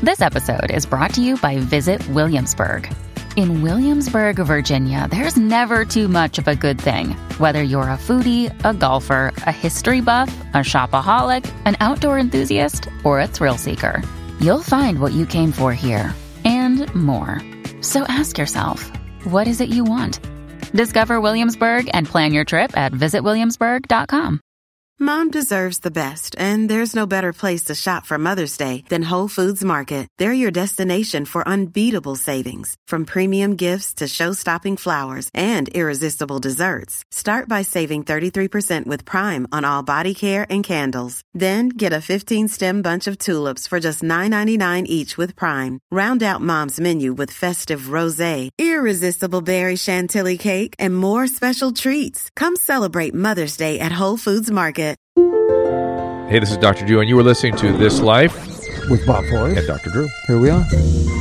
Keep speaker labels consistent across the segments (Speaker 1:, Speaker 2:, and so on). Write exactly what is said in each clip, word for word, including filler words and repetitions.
Speaker 1: This episode is brought to you by Visit Williamsburg. In Williamsburg, Virginia, there's never too much of a good thing. Whether you're a foodie, a golfer, a history buff, a shopaholic, an outdoor enthusiast, or a thrill seeker, you'll find what you came for here and more. So ask yourself, what is it you want? Discover Williamsburg and plan your trip at visit williamsburg dot com.
Speaker 2: Mom deserves the best, and there's no better place to shop for Mother's Day than Whole Foods Market. They're your destination for unbeatable savings, from premium gifts to show-stopping flowers and irresistible desserts. Start by saving thirty-three percent with Prime on all body care and candles. Then get a fifteen-stem bunch of tulips for just nine ninety-nine each with Prime. Round out Mom's menu with festive rosé, irresistible berry chantilly cake, and more special treats. Come celebrate Mother's Day at Whole Foods Market.
Speaker 3: Hey, this is Doctor Drew, and you are listening to This Life
Speaker 4: with Bob Forrest
Speaker 3: and Doctor Drew.
Speaker 4: Here we are.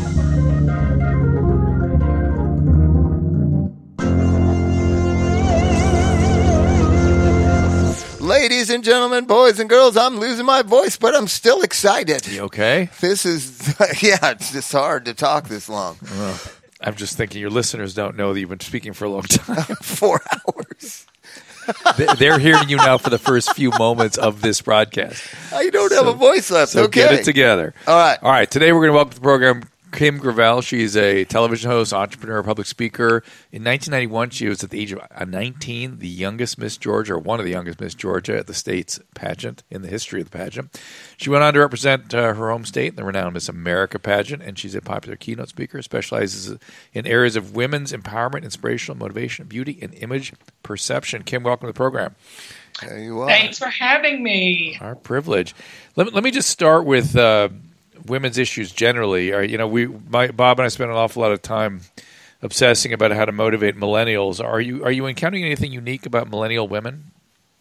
Speaker 5: Ladies and gentlemen, boys and girls, I'm losing my voice, but I'm still excited.
Speaker 3: You okay?
Speaker 5: This is, yeah, it's just hard to talk this long.
Speaker 3: Uh, I'm just thinking your listeners don't know that you've been speaking for a long time.
Speaker 5: Four hours.
Speaker 3: They're hearing you now for the first few moments of this broadcast.
Speaker 5: I don't
Speaker 3: so,
Speaker 5: have a voice left.
Speaker 3: So
Speaker 5: okay.
Speaker 3: Get it together.
Speaker 5: All right.
Speaker 3: All right. Today we're going to welcome to the program Kim Gravel. She's a television host, entrepreneur, public speaker. In nineteen ninety-one, she was at the age of nineteen, the youngest Miss Georgia, or one of the youngest Miss Georgia at the state's pageant, in the history of the pageant. She went on to represent uh, her home state in the renowned Miss America pageant, and she's a popular keynote speaker, specializes in areas of women's empowerment, inspirational motivation, beauty, and image perception. Kim, welcome to the program.
Speaker 5: There you are.
Speaker 6: Thanks for having me.
Speaker 3: Our privilege. Let me, let me just start with uh, women's issues generally. Are, you know, we, my, Bob and I spent an awful lot of time obsessing about how to motivate millennials. Are you are you encountering anything unique about millennial women?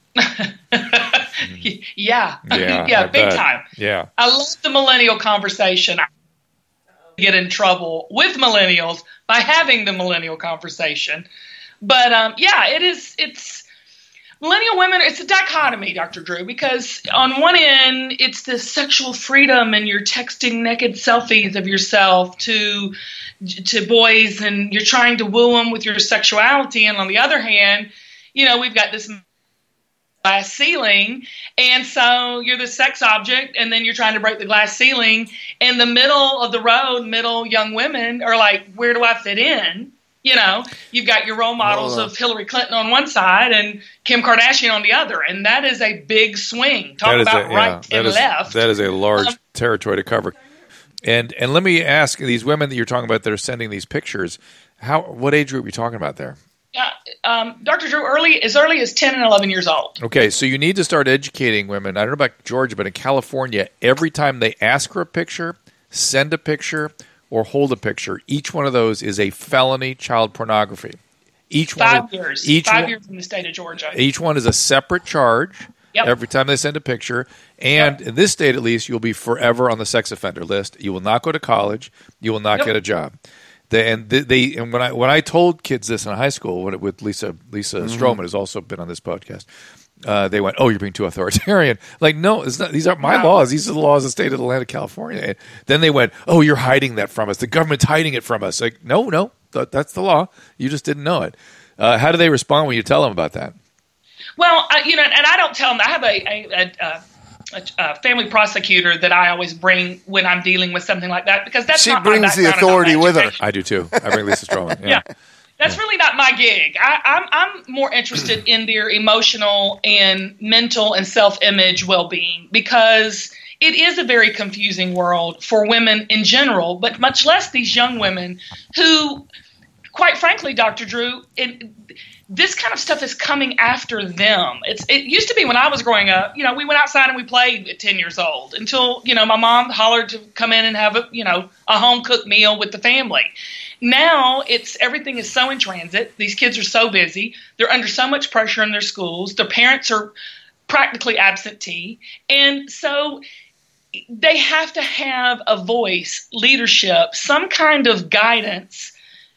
Speaker 6: yeah, yeah,
Speaker 3: yeah
Speaker 6: big
Speaker 3: bet.
Speaker 6: time.
Speaker 3: Yeah,
Speaker 6: I love the millennial conversation. I get in trouble with millennials by having the millennial conversation, but um, yeah, it is. It's millennial women. It's a dichotomy, Doctor Drew, because on one end, it's this sexual freedom, and you're texting naked selfies of yourself to to boys, and you're trying to woo them with your sexuality, and on the other hand, you know, we've got this glass ceiling, and so you're the sex object, and then you're trying to break the glass ceiling. In the middle of the road, middle young women are like, where do I fit in? You know, you've got your role models
Speaker 5: oh.
Speaker 6: of Hillary Clinton on one side and Kim Kardashian on the other, and that is a big swing. Talk about
Speaker 3: a,
Speaker 6: right
Speaker 3: yeah,
Speaker 6: and
Speaker 3: that is,
Speaker 6: left.
Speaker 3: That is a large
Speaker 6: um,
Speaker 3: territory to cover. And and let me ask, these women that you're talking about that are sending these pictures, how what age group are you talking about there?
Speaker 6: Uh, um, Doctor Drew, early as early as ten and eleven years old.
Speaker 3: Okay, so you need to start educating women. I don't know about Georgia, but in California, every time they ask for a picture, send a picture, or hold a picture, each one of those is a felony child pornography. Each
Speaker 6: Five
Speaker 3: one,
Speaker 6: years.
Speaker 3: Each
Speaker 6: Five
Speaker 3: one,
Speaker 6: years in the state of Georgia.
Speaker 3: Each one is a separate charge.
Speaker 6: Yep.
Speaker 3: Every time they send a picture. And
Speaker 6: yep.
Speaker 3: in this state, at least, you'll be forever on the sex offender list. You will not go to college. You will not
Speaker 6: yep.
Speaker 3: get a job. They, and they, they and when I when I told kids this in high school, when it, with Lisa Lisa mm-hmm. Stroman, who's also been on this podcast, uh, they went, "Oh, you're being too authoritarian." Like, no, it's not. These aren't my
Speaker 6: no.
Speaker 3: laws. These are the laws of the state of the land of California. And then they went, "Oh, you're hiding that from us. The government's hiding it from us." Like, no, no, th- that's the law. You just didn't know it. Uh, how do they respond when you tell them about that?
Speaker 6: Well, I, you know, and I don't tell them. I have a, a, a, a, a family prosecutor that I always bring when I'm dealing with something like that, because that's
Speaker 5: she
Speaker 6: not
Speaker 5: brings
Speaker 6: my
Speaker 5: the authority with her.
Speaker 3: I do too. I bring Lisa Stroman. Yeah,
Speaker 6: yeah. That's
Speaker 3: yeah.
Speaker 6: really not my gig. I, I'm I'm more interested in their emotional and mental and self-image well-being, because it is a very confusing world for women in general, but much less these young women who, quite frankly, Doctor Drew, it, this kind of stuff is coming after them. It's It used to be when I was growing up, you know, we went outside and we played at ten years old until, you know, my mom hollered to come in and have a, you know, a home-cooked meal with the family. Now it's everything is so in transit. These kids are so busy. They're under so much pressure in their schools. Their parents are practically absentee. And so they have to have a voice, leadership, some kind of guidance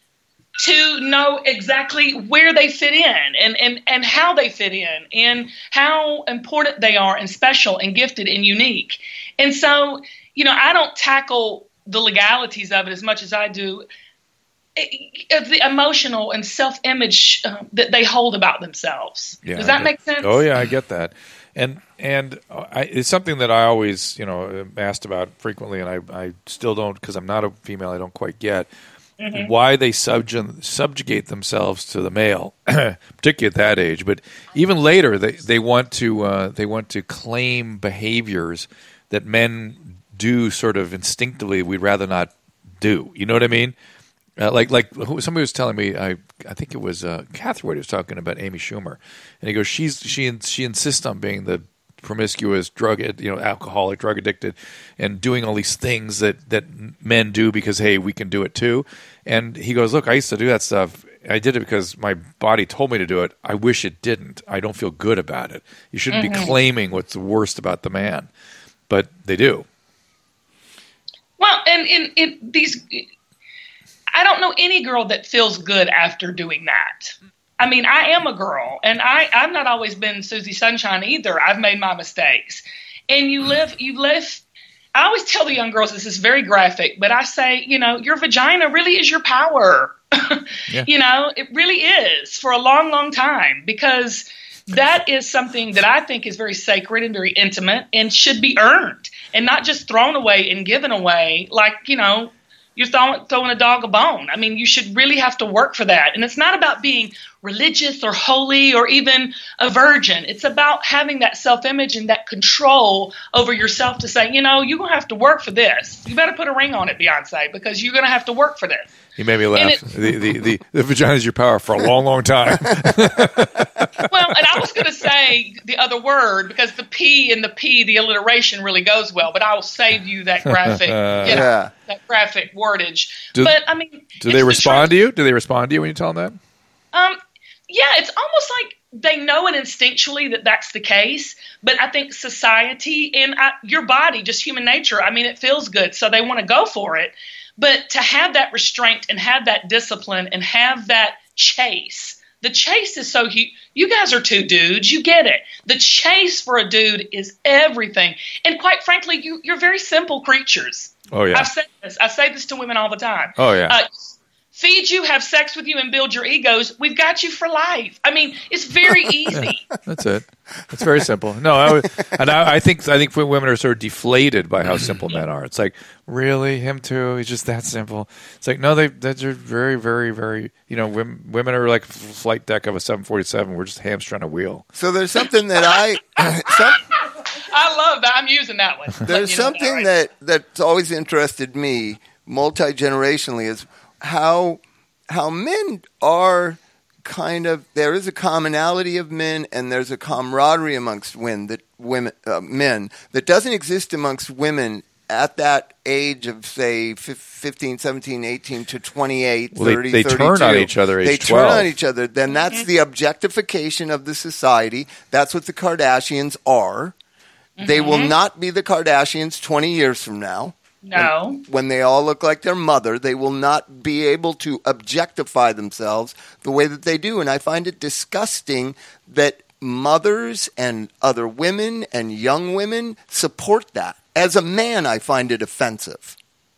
Speaker 6: to know exactly where they fit in and, and, and how they fit in and how important they are and special and gifted and unique. And so, you know, I don't tackle the legalities of it as much as I do, it, the emotional and self-image uh, that they hold about themselves.
Speaker 3: Yeah,
Speaker 6: Does that
Speaker 3: I
Speaker 6: make sense?
Speaker 3: Oh yeah, I get that. And and I, it's something that I always, you know, am asked about frequently, and I, I still don't, because I'm not a female, I don't quite get mm-hmm. why they subjug- subjugate themselves to the male, particularly at that age. But even later, they they want to uh, they want to claim behaviors that men do sort of instinctively. We'd rather not do. You know what I mean? Uh, like like somebody was telling me, I I think it was uh, Catherwood was talking about Amy Schumer, and he goes, she's she she insists on being the promiscuous, drug you know alcoholic, drug addicted, and doing all these things that, that men do because hey, we can do it too. And he goes, look, I used to do that stuff. I did it because my body told me to do it. I wish it didn't. I don't feel good about it. You shouldn't mm-hmm. be claiming what's the worst about the man, but they do.
Speaker 6: Well, and in, in these. I don't know any girl that feels good after doing that. I mean, I am a girl, and I, I've not always been Susie Sunshine either. I've made my mistakes. And you live, you live, I always tell the young girls, this is very graphic, but I say, you know, your vagina really is your power. Yeah. You know, it really is for a long, long time, because that is something that I think is very sacred and very intimate and should be earned and not just thrown away and given away like, you know, you're throwing, throwing a dog a bone. I mean, you should really have to work for that. And it's not about being religious or holy or even a virgin. It's about having that self-image and that control over yourself to say, you know, you're going to have to work for this. You better put a ring on it, Beyonce, because you're going to have to work for this.
Speaker 3: You made me laugh. It, the, the, the, the vagina is your power for a long, long time.
Speaker 6: Well, and I was going to say the other word because the P and the P, the alliteration really goes well, but I will save you that graphic, you know,
Speaker 5: yeah.
Speaker 6: that graphic wordage.
Speaker 3: Do,
Speaker 6: but I mean,
Speaker 3: do they respond the to you? Do they respond to you when you tell them
Speaker 6: that? Um, yeah, it's almost like they know it instinctually that that's the case. But I think society and I, your body, just human nature, I mean, it feels good, so they want to go for it. But to have that restraint and have that discipline and have that chase, the chase is so huge. You guys are two dudes. You get it. The chase for a dude is everything. And quite frankly, you, you're very simple creatures.
Speaker 3: Oh, yeah.
Speaker 6: I've said this. I say this to women all the time.
Speaker 3: Oh, yeah.
Speaker 6: Uh, feed you, have sex with you, and build your egos. We've got you for life. I mean, it's very easy.
Speaker 3: That's it. It's very simple. No, I would, and I, I think I think women are sort of deflated by how simple men are. It's like, really, him too? He's just that simple. It's like, no, they they're very, very, very. You know, women, women are like flight deck of a seven forty-seven. We're just hamstrung a wheel.
Speaker 5: So there's something that I. some,
Speaker 6: I love that. I'm using that one.
Speaker 5: There's something that, right? that that's always interested me multi-generationally is how how men are kind of, there is a commonality of men and there's a camaraderie amongst women that women uh, men that doesn't exist amongst women at that age of say fifteen, seventeen, eighteen to twenty-eight,
Speaker 3: well,
Speaker 5: thirty,
Speaker 3: they, they
Speaker 5: thirty-two.
Speaker 3: turn on each other age
Speaker 5: They
Speaker 3: twelve.
Speaker 5: turn on each other. Then that's mm-hmm. the objectification of the society. That's what the Kardashians are. Mm-hmm. They will not be the Kardashians twenty years from now.
Speaker 6: No.
Speaker 5: When, when they all look like their mother, they will not be able to objectify themselves the way that they do. And I find it disgusting that mothers and other women and young women support that. As a man, I find it offensive.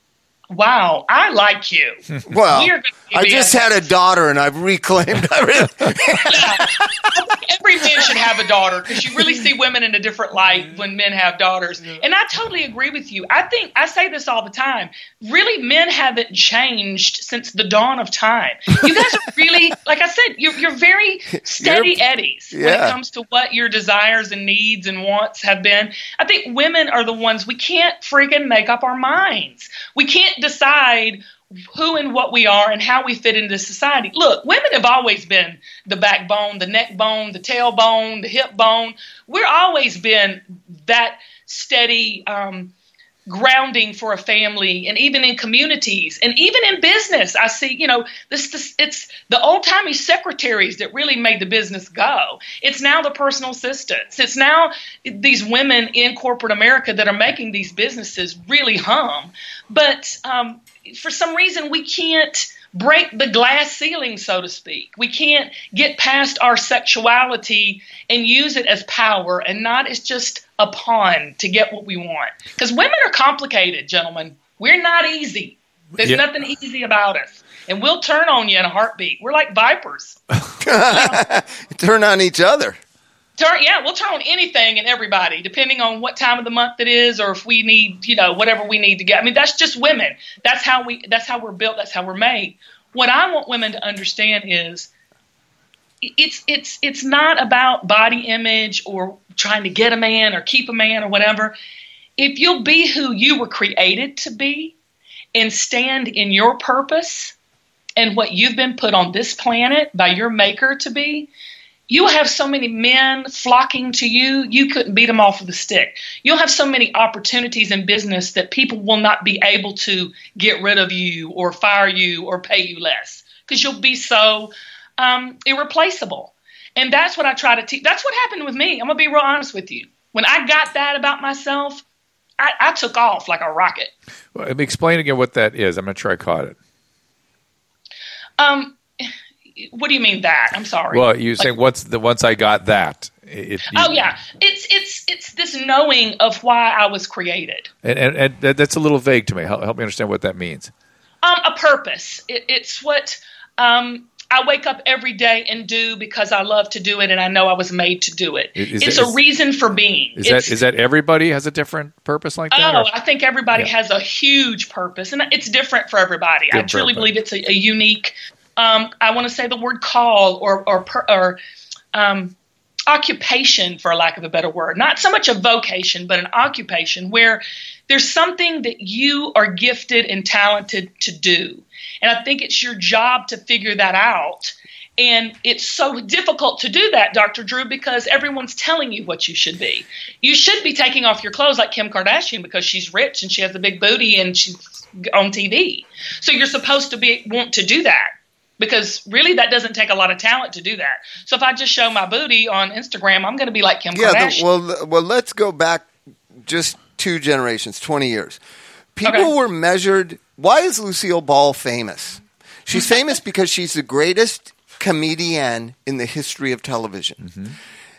Speaker 6: Wow, I like you.
Speaker 5: Well, I just had a daughter and I've reclaimed. I really-
Speaker 6: yeah. I think every man should have a daughter because you really see women in a different light when men have daughters. And I totally agree with you. I think I say this all the time. Really, men haven't changed since the dawn of time. You guys are really, like I said, you're, you're very steady you're, eddies yeah. when it comes to what your desires and needs and wants have been. I think women are the ones we can't friggin' make up our minds. We can't decide who and what we are and how we fit into society. Look, women have always been the backbone, the neck bone, the tailbone, the hip bone. We're always been that steady um, grounding for a family, and even in communities, and even in business. I see, you know, this, this it's the old-timey secretaries that really made the business go. It's now the personal assistants. It's now these women in corporate America that are making these businesses really hum. But um, for some reason, we can't break the glass ceiling, so to speak. We can't get past our sexuality and use it as power and not as just a pawn to get what we want. Because women are complicated, gentlemen. We're not easy. There's
Speaker 3: Yeah.
Speaker 6: nothing easy about us. And we'll turn on you in a heartbeat. We're like vipers.
Speaker 5: Turn on each other.
Speaker 6: Turn, yeah, we'll turn on anything and everybody, depending on what time of the month it is, or if we need, you know, whatever we need to get. I mean, that's just women. That's how we. That's how we're built. That's how we're made. What I want women to understand is, it's it's it's not about body image or trying to get a man or keep a man or whatever. If you'll be who you were created to be, and stand in your purpose and what you've been put on this planet by your maker to be. You'll have so many men flocking to you, you couldn't beat them off with a stick. You'll have so many opportunities in business that people will not be able to get rid of you or fire you or pay you less because you'll be so um, irreplaceable. And that's what I try to teach. That's what happened with me. I'm going to be real honest with you. When I got that about myself, I, I took off like a rocket.
Speaker 3: Well, explain again what that is. I'm not sure I caught it.
Speaker 6: Um. What do you mean that? I'm sorry.
Speaker 3: Well, you're
Speaker 6: Like,
Speaker 3: saying once the once I got that. If you,
Speaker 6: oh yeah, it's it's it's this knowing of why I was created.
Speaker 3: and, and, and that- that's a little vague to me. Help, help me understand what that means.
Speaker 6: Um, a purpose. It, it's what um I wake up every day and do because I love to do it, and I know I was made to do it.
Speaker 3: Is- is
Speaker 6: it's
Speaker 3: that-
Speaker 6: a
Speaker 3: is-
Speaker 6: reason for being.
Speaker 3: Is
Speaker 6: It's-
Speaker 3: that is that everybody has a different purpose like that?
Speaker 6: Oh,
Speaker 3: or-
Speaker 6: I think everybody
Speaker 3: Yeah.
Speaker 6: has a huge purpose, and it's different for everybody. I
Speaker 3: Different
Speaker 6: truly
Speaker 3: for everybody.
Speaker 6: believe it's a, a unique. Um, I want to say the word call or or per, or um, occupation, for lack of a better word. Not so much a vocation, but an occupation where there's something that you are gifted and talented to do, and I think it's your job to figure that out. And it's so difficult to do that, Doctor Drew, because everyone's telling you what you should be. You should be taking off your clothes like Kim Kardashian because she's rich and she has a big booty and she's on T V. So you're supposed to be want to do that because really that doesn't take a lot of talent to do that. So if I just show my booty on Instagram, I'm going to be like Kim
Speaker 5: Yeah,
Speaker 6: Kardashian.
Speaker 5: the, well, well, let's go back just two generations, twenty years. People
Speaker 6: Okay.
Speaker 5: were measured. Why is Lucille Ball famous? She's famous because she's the greatest comedian in the history of television.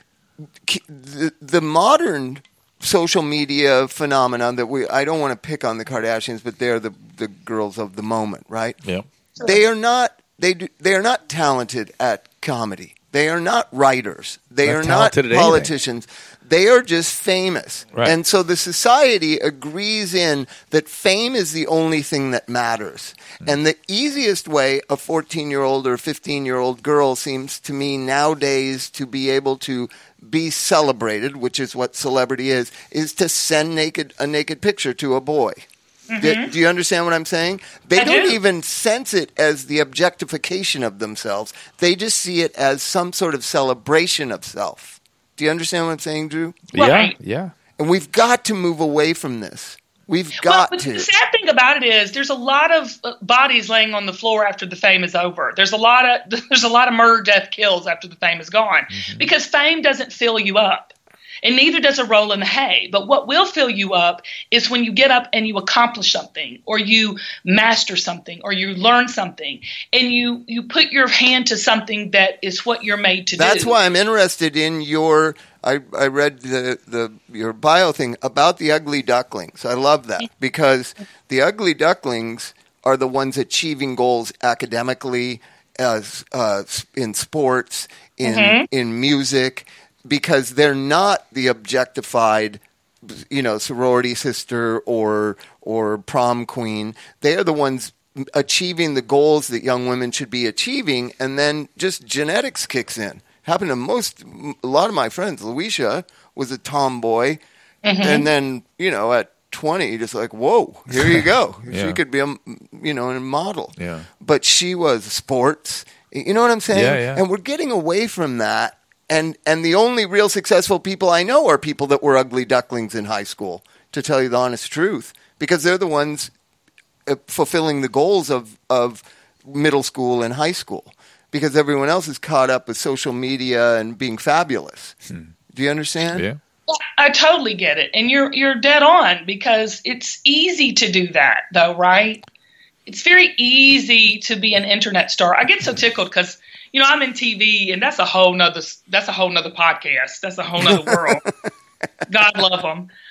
Speaker 5: Ki- The, the modern social media phenomenon that we, I don't want to pick on the Kardashians, but they're the, the girls of the moment, right?
Speaker 3: Yeah.
Speaker 5: They are not. They do, they are not talented at comedy. They are not writers. They
Speaker 3: Not
Speaker 5: are not
Speaker 3: talented at anything.
Speaker 5: politicians. They are just famous.
Speaker 3: Right.
Speaker 5: And so the society agrees in that fame is the only thing that matters.
Speaker 3: Hmm.
Speaker 5: And the easiest way a fourteen-year-old or fifteen-year-old girl seems to me nowadays to be able to be celebrated, which is what celebrity is, is to send naked a naked picture to a boy. Do, do you understand what I'm saying? They
Speaker 6: Mm-hmm. I
Speaker 5: don't
Speaker 6: do.
Speaker 5: even sense it as the objectification of themselves. They just see it as some sort of celebration of self. Do you understand what I'm saying, Drew?
Speaker 6: Right.
Speaker 3: Yeah. Yeah.
Speaker 5: And we've got to move away from this. We've
Speaker 6: Well,
Speaker 5: got
Speaker 6: but
Speaker 5: to.
Speaker 6: the sad thing about it is there's a lot of uh, bodies laying on the floor after the fame is over. There's a lot of there's a lot of murder, death, kills after the fame is gone
Speaker 5: Mm-hmm.
Speaker 6: because fame doesn't fill you up. And neither does a roll in the hay. But what will fill you up is when you get up and you accomplish something or you master something or you learn something and you, you put your hand to something that is what you're made to
Speaker 5: That's
Speaker 6: do.
Speaker 5: why I'm interested in your. I, I read the, the your bio thing about the ugly ducklings. I love that because the ugly ducklings are the ones achieving goals academically, as uh, in sports, in
Speaker 6: Mm-hmm.
Speaker 5: in music, because they're not the objectified, you know, sorority sister or or prom queen. They are the ones achieving the goals that young women should be achieving, and then just genetics kicks in. Happened to most, a lot of my friends. Louisa was a tomboy, and then, you know, at twenty, just like, whoa, here you go.
Speaker 3: Yeah.
Speaker 5: She could be a, you know, a model.
Speaker 3: Yeah.
Speaker 5: But she was sports. You know what I'm saying?
Speaker 3: Yeah, yeah.
Speaker 5: And we're getting away from that. And and the only real successful people I know are people that were ugly ducklings in high school, to tell you the honest truth, because they're the ones uh, fulfilling the goals of, of middle school and high school, because everyone else is caught up with social media and being fabulous. Do you understand?
Speaker 3: Yeah.
Speaker 6: I totally get it. And you're you're dead on because it's easy to do that though, right? It's very easy to be an internet star. I get so tickled because, you know, I'm in T V and that's a whole nother, that's a whole nother podcast. That's a whole nother world. God love them.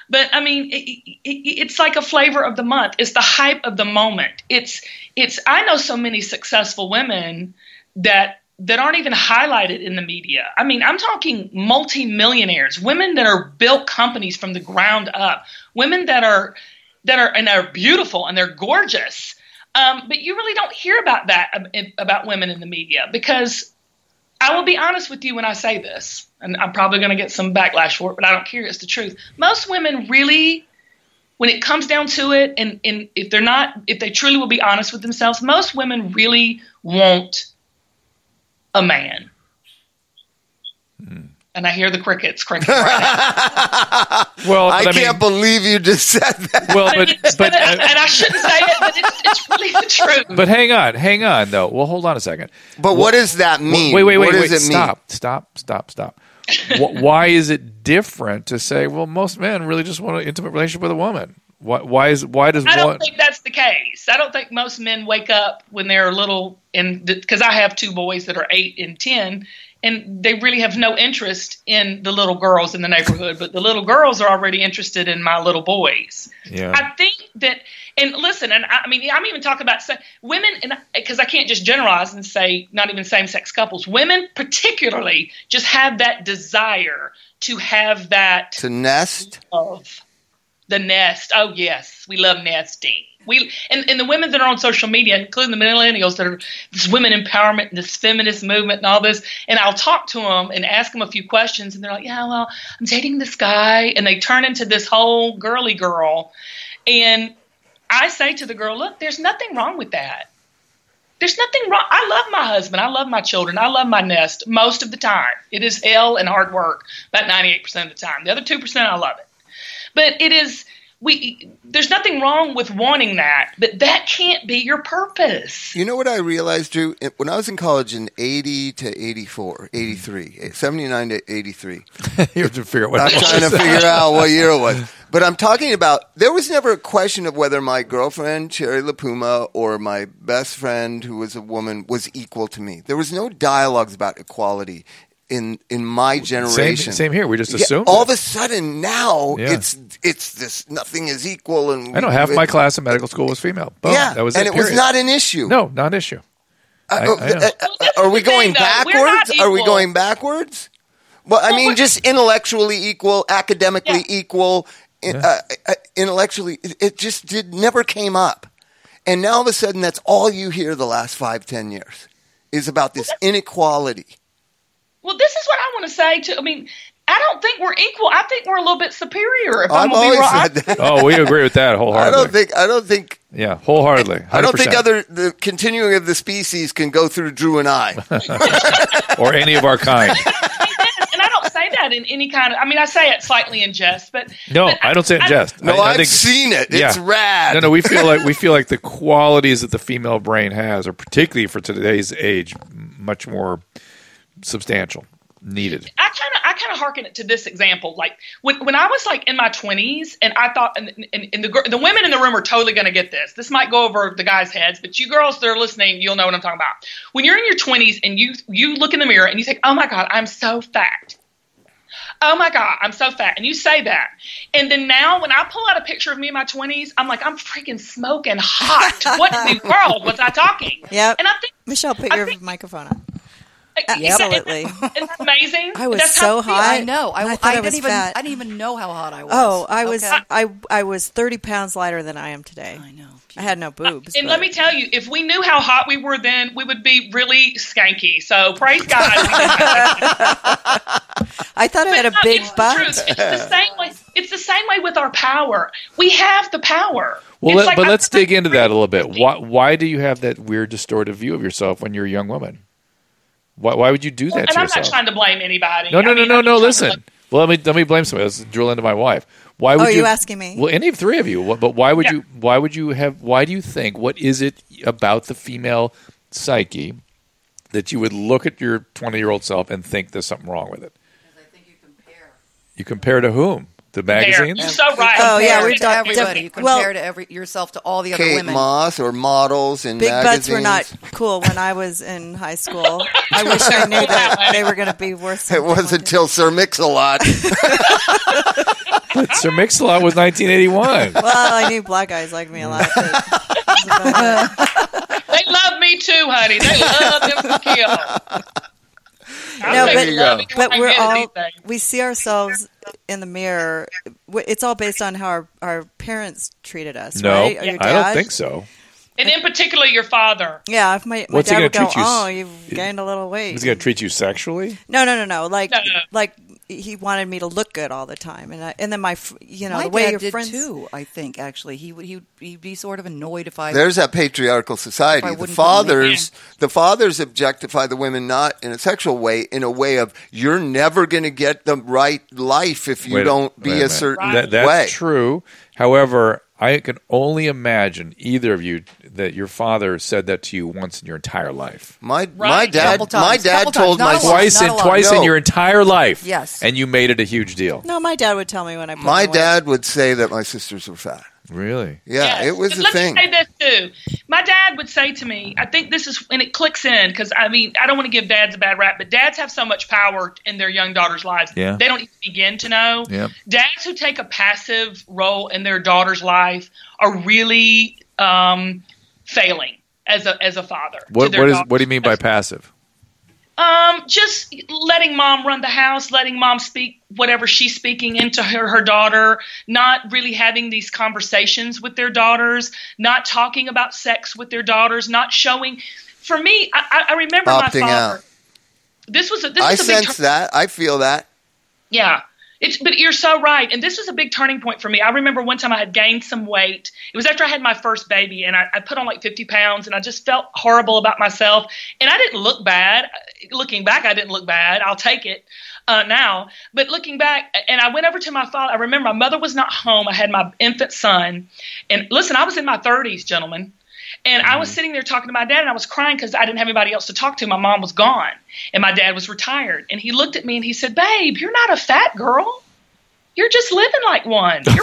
Speaker 6: But I mean, it, it, it's like a flavor of the month. It's the hype of the moment. It's it's. I know so many successful women that that aren't even highlighted in the media. I mean, I'm talking multi-millionaires, women that are built companies from the ground up, women that are that are and are beautiful and they're gorgeous. Um, but you really don't hear about that about women in the media, because I will be honest with you when I say this, and I'm probably going to get some backlash for it, but I don't care. It's the truth. Most women really, when it comes down to it, and, and if they're not, if they truly will be honest with themselves, most women really want a man. Hmm. And I hear the crickets crinkling right now.
Speaker 3: Well,
Speaker 5: I,
Speaker 3: I
Speaker 5: can't
Speaker 3: mean,
Speaker 5: believe you just said that.
Speaker 3: Well,
Speaker 6: but,
Speaker 3: but, but
Speaker 6: but uh, and I shouldn't say it, but it's, it's really the truth.
Speaker 3: But hang on, hang on, though. Well, hold on a second.
Speaker 5: But what, what does that mean?
Speaker 3: Wait, wait, wait,
Speaker 5: what
Speaker 3: wait.
Speaker 5: does it
Speaker 3: stop,
Speaker 5: mean?
Speaker 3: stop, stop, stop. Why is it different to say, well, most men really just want an intimate relationship with a woman? Why, why is why does
Speaker 6: I don't
Speaker 3: one?
Speaker 6: think that's the case. I don't think most men wake up when they're little, and because I have two boys that are eight and ten, and they really have no interest in the little girls in the neighborhood, but the little girls are already interested in my little boys.
Speaker 3: Yeah.
Speaker 6: I think that, and listen, and I, I mean, I'm even talking about say, women, and because I can't just generalize and say not even same-sex couples. Women particularly just have that desire to have that
Speaker 5: to nest
Speaker 6: of the nest. Oh yes, we love nesting. We and, and the women that are on social media, including the millennials that are this women empowerment and this feminist movement and all this, and I'll talk to them and ask them a few questions, and they're like, yeah, well, I'm dating this guy, and they turn into this whole girly girl. And I say to the girl, look, there's nothing wrong with that. There's nothing wrong. I love my husband. I love my children. I love my nest most of the time. It is hell and hard work about ninety-eight percent of the time. The other two percent, I love it. But it is... We, there's nothing wrong with wanting that, but that can't be your purpose.
Speaker 5: You know what I realized, Drew? When I was in college in eighty to eighty-four, eighty-three, seventy-nine to eighty-three.
Speaker 3: You have to figure out what
Speaker 5: I'm
Speaker 3: it was.
Speaker 5: trying to figure out what year it was. But I'm talking about, there was never a question of whether my girlfriend, Cherry LaPuma, or my best friend, who was a woman, was equal to me. There was no dialogues about equality. In in my generation,
Speaker 3: same, same here. We just
Speaker 5: yeah,
Speaker 3: assumed.
Speaker 5: all
Speaker 3: it.
Speaker 5: of a sudden now
Speaker 3: Yeah.
Speaker 5: it's it's this nothing is equal, and
Speaker 3: I know half my class in medical school was female. Boom.
Speaker 5: yeah,
Speaker 3: that was
Speaker 5: and
Speaker 3: it,
Speaker 5: it was
Speaker 3: period.
Speaker 5: not an issue.
Speaker 3: No, not an issue.
Speaker 5: Uh,
Speaker 3: I- I know.
Speaker 5: uh,
Speaker 6: Well, this
Speaker 5: are
Speaker 6: is
Speaker 5: we
Speaker 6: the
Speaker 5: going
Speaker 6: thing, though. We're not
Speaker 5: backwards? Are we
Speaker 6: equal.
Speaker 5: going backwards? Well, I
Speaker 6: Well,
Speaker 5: mean,
Speaker 6: we're-
Speaker 5: just intellectually equal, academically
Speaker 6: Yeah.
Speaker 5: equal, in- uh, uh, intellectually, it, it just did never came up, and now all of a sudden, that's all you hear the last five, ten years is about this inequality.
Speaker 6: Well, this is what I want to say to. I mean, I don't think we're equal. I think we're a little bit superior. If
Speaker 5: I've
Speaker 6: I'm gonna be
Speaker 5: always
Speaker 6: wrong.
Speaker 5: said that.
Speaker 3: Oh, we agree with that
Speaker 5: I
Speaker 3: wholeheartedly.
Speaker 5: don't think. I don't think.
Speaker 3: Yeah, wholeheartedly. one hundred percent.
Speaker 5: I don't think other the continuing of the species can go through Drew and I.
Speaker 3: or any of our kind.
Speaker 6: And I don't say that in any kind of. I mean, I say it slightly in jest, but
Speaker 3: No,
Speaker 6: but
Speaker 3: I don't say it in jest.
Speaker 5: No,
Speaker 3: I, I
Speaker 5: I've
Speaker 3: think,
Speaker 5: seen it.
Speaker 3: yeah.
Speaker 5: It's rad.
Speaker 3: No, no, we feel like we feel like the qualities that the female brain has are particularly for today's age much more substantial, needed.
Speaker 6: I kind of I kind of hearken it to this example. Like when when I was like in my twenties, and I thought, and, and, and the gir- the women in the room are totally going to get this. This might go over the guys' heads, but you girls that are listening, you'll know what I'm talking about. When you're in your twenties and you you look in the mirror and you think, "Oh my God, I'm so fat." Oh my God, I'm so fat. And you say that. And then now when I pull out a picture of me in my twenties, I'm like, I'm freaking smoking hot. What in the world was I talking?
Speaker 4: Yep.
Speaker 6: And I think
Speaker 4: Michelle, put
Speaker 6: I
Speaker 4: your
Speaker 6: think-
Speaker 4: microphone on.
Speaker 6: Absolutely.
Speaker 4: Absolutely.
Speaker 6: Isn't that amazing?
Speaker 4: I was
Speaker 6: That's
Speaker 4: so
Speaker 6: how
Speaker 4: hot.
Speaker 7: I know. I,
Speaker 4: I
Speaker 7: I,
Speaker 4: thought I
Speaker 7: didn't
Speaker 4: was
Speaker 7: even.
Speaker 4: fat.
Speaker 7: I didn't even know how hot I was.
Speaker 4: Oh, I was
Speaker 7: Okay.
Speaker 4: I I was thirty pounds lighter than I am today.
Speaker 7: I know.
Speaker 4: I had no boobs.
Speaker 6: And
Speaker 4: but-
Speaker 6: let me tell you, if we knew how hot we were then, we would be really skanky. So praise God. we
Speaker 4: I thought I had a
Speaker 6: No,
Speaker 4: big
Speaker 6: it's the
Speaker 4: butt.
Speaker 6: truth. It's the same way. It's the same way with our power. We have the power.
Speaker 3: Well,
Speaker 6: It's
Speaker 3: let,
Speaker 6: like
Speaker 3: but
Speaker 6: I-
Speaker 3: let's dig into that a little bit. Why, why do you have that weird, distorted view of yourself when you're a young woman? Why, why would you do that
Speaker 6: And
Speaker 3: to
Speaker 6: I'm
Speaker 3: yourself?
Speaker 6: not trying to blame anybody.
Speaker 3: no, no,
Speaker 6: I
Speaker 3: no,
Speaker 6: mean,
Speaker 3: no,
Speaker 6: I'm
Speaker 3: no.
Speaker 6: just trying to
Speaker 3: Listen.
Speaker 6: look-
Speaker 3: Well, let me let me blame somebody. Let's drill into my wife. Why would
Speaker 4: Oh,
Speaker 3: you?
Speaker 4: you asking me?
Speaker 3: Well, any of three of you. What- But why would
Speaker 6: Yeah.
Speaker 3: you? Why would you have? Why do you think? What is it about the female psyche that you would look at your twenty-year-old self and think there's something wrong with it?
Speaker 7: Because I think you compare.
Speaker 3: You compare to whom? The magazines?
Speaker 6: There. You're so right.
Speaker 4: Oh, yeah,
Speaker 7: Compare
Speaker 4: we've
Speaker 7: to
Speaker 4: got
Speaker 7: everybody. You
Speaker 4: diff-
Speaker 7: compare
Speaker 4: well-
Speaker 7: to every yourself to all the other
Speaker 5: Kate
Speaker 7: women.
Speaker 5: Moss or models in
Speaker 4: Big
Speaker 5: magazines.
Speaker 4: butts were not cool when I was in high school. I wish I knew that they were going to be worth
Speaker 5: It
Speaker 4: something.
Speaker 5: wasn't
Speaker 4: like
Speaker 5: until Sir Mix-a-Lot.
Speaker 3: But Sir Mix-a-Lot was nineteen eighty-one.
Speaker 4: Well, I knew black guys liked me a lot. But it was about it.
Speaker 6: They love me too, honey. They love them to kill.
Speaker 4: No,
Speaker 6: I'll
Speaker 4: but-
Speaker 6: take love it when
Speaker 4: But
Speaker 6: I
Speaker 4: we're
Speaker 6: get
Speaker 4: all
Speaker 6: anything.
Speaker 4: we see ourselves in the mirror. W- It's all based on how our, our parents treated us,
Speaker 3: No,
Speaker 4: right? Or your
Speaker 3: I don't
Speaker 4: dad?
Speaker 3: think so.
Speaker 6: And in particular, your father.
Speaker 4: Yeah, if my, my
Speaker 3: What's he
Speaker 4: dad would
Speaker 3: gonna
Speaker 4: go,
Speaker 3: treat you s-
Speaker 4: "Oh, you've gained a little weight."
Speaker 3: Is he going to treat you sexually?
Speaker 4: No, no, no, no. Like,
Speaker 6: No, no, no.
Speaker 4: like he wanted me to look good all the time, and I, and then my, fr- you know,
Speaker 7: My
Speaker 4: the way
Speaker 7: dad
Speaker 4: your
Speaker 7: did
Speaker 4: friends.
Speaker 7: too. I think actually he would he would he'd be sort of annoyed if I.
Speaker 5: There's that patriarchal society.
Speaker 7: If I
Speaker 5: The
Speaker 7: wouldn't put them
Speaker 5: fathers, the fathers objectify the women not in a sexual way, in a way of you're never going to get the right life if you
Speaker 3: Wait
Speaker 5: don't
Speaker 3: wait
Speaker 5: be a
Speaker 3: minute.
Speaker 5: certain
Speaker 3: That- that's
Speaker 5: way.
Speaker 3: true. However, I can only imagine either of you that your father said that to you once in your entire life.
Speaker 5: My my
Speaker 6: Right.
Speaker 5: dad,
Speaker 7: Couple times.
Speaker 5: my dad
Speaker 7: Couple times.
Speaker 5: told
Speaker 7: Not
Speaker 5: my
Speaker 7: a lot.
Speaker 3: Twice
Speaker 7: not
Speaker 3: in
Speaker 7: a lot.
Speaker 3: twice
Speaker 5: No.
Speaker 3: in your entire life.
Speaker 7: Yes.
Speaker 3: And you made it a huge deal.
Speaker 4: No, my dad would tell me when I put
Speaker 5: my
Speaker 4: on weight.
Speaker 5: dad would say that my sisters were fat.
Speaker 3: Really?
Speaker 5: Yeah,
Speaker 6: Yes.
Speaker 5: it was
Speaker 6: And
Speaker 5: a
Speaker 6: let
Speaker 5: thing.
Speaker 6: me say this too. My dad would say to me, I think this is, and it clicks in because I mean, I don't want to give dads a bad rap, but dads have so much power in their young daughters' lives.
Speaker 3: Yeah.
Speaker 6: They don't even begin to know.
Speaker 3: Yep.
Speaker 6: Dads who take a passive role in their daughter's life are really um, failing as a as a father. to
Speaker 3: What
Speaker 6: their
Speaker 3: what is
Speaker 6: daughter.
Speaker 3: what do you mean by passive?
Speaker 6: Um, just letting mom run the house, letting mom speak whatever she's speaking into her, her daughter, not really having these conversations with their daughters, not talking about sex with their daughters, not showing. For me, I, I remember
Speaker 5: Opting
Speaker 6: my father.
Speaker 5: out.
Speaker 6: This was a, this
Speaker 5: I
Speaker 6: was a big
Speaker 5: sense
Speaker 6: tur-
Speaker 5: that. I feel that.
Speaker 6: yeah. It's, but you're so right. And this was a big turning point for me. I remember one time I had gained some weight. It was after I had my first baby, and I, I put on like fifty pounds, and I just felt horrible about myself. And I didn't look bad. Looking back, I didn't look bad. I'll take it uh, now. But looking back, and I went over to my father. I remember my mother was not home. I had my infant son. And listen, I was in my thirties, gentlemen. And I was sitting there talking to my dad, and I was crying because I didn't have anybody else to talk to. My mom was gone, and my dad was retired. And he looked at me, and he said, "Babe, you're not a fat girl. You're just living like one." You're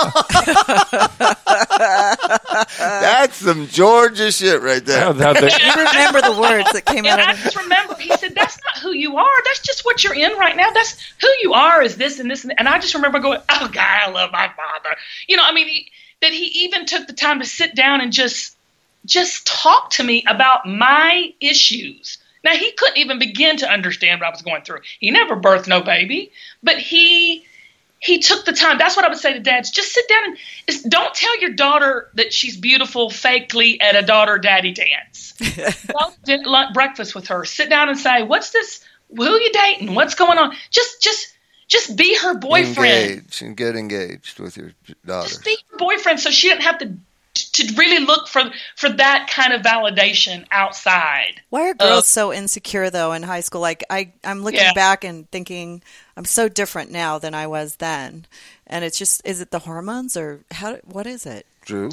Speaker 5: That's some Georgia shit right there.
Speaker 3: How- how they-
Speaker 4: You remember the words that came out
Speaker 6: And I
Speaker 4: of it.
Speaker 6: just remember, he said, "That's not who you are. That's just what you're in right now. That's who you are is this and this." And, and I just remember going, "Oh, God, I love my father." You know, I mean, he, that he even took the time to sit down and just just talk to me about my issues. Now, he couldn't even begin to understand what I was going through. He never birthed no baby, but he he took the time. That's what I would say to dads. Just sit down and it's, don't tell your daughter that she's beautiful fakely at a daughter-daddy dance. Go to lunch, breakfast with her. Sit down and say, "What's this? Who are you dating? What's going on?" Just, just, just be her boyfriend.
Speaker 5: Engage and get engaged with your daughter.
Speaker 6: Just be her boyfriend, so she doesn't have to to really look for for that kind of validation outside.
Speaker 4: Why are girls
Speaker 6: Uh,
Speaker 4: so insecure though in high school? Like I, I'm looking
Speaker 6: Yeah.
Speaker 4: back and thinking I'm so different now than I was then, and it's just is it the hormones or how? What is it?
Speaker 5: Drew?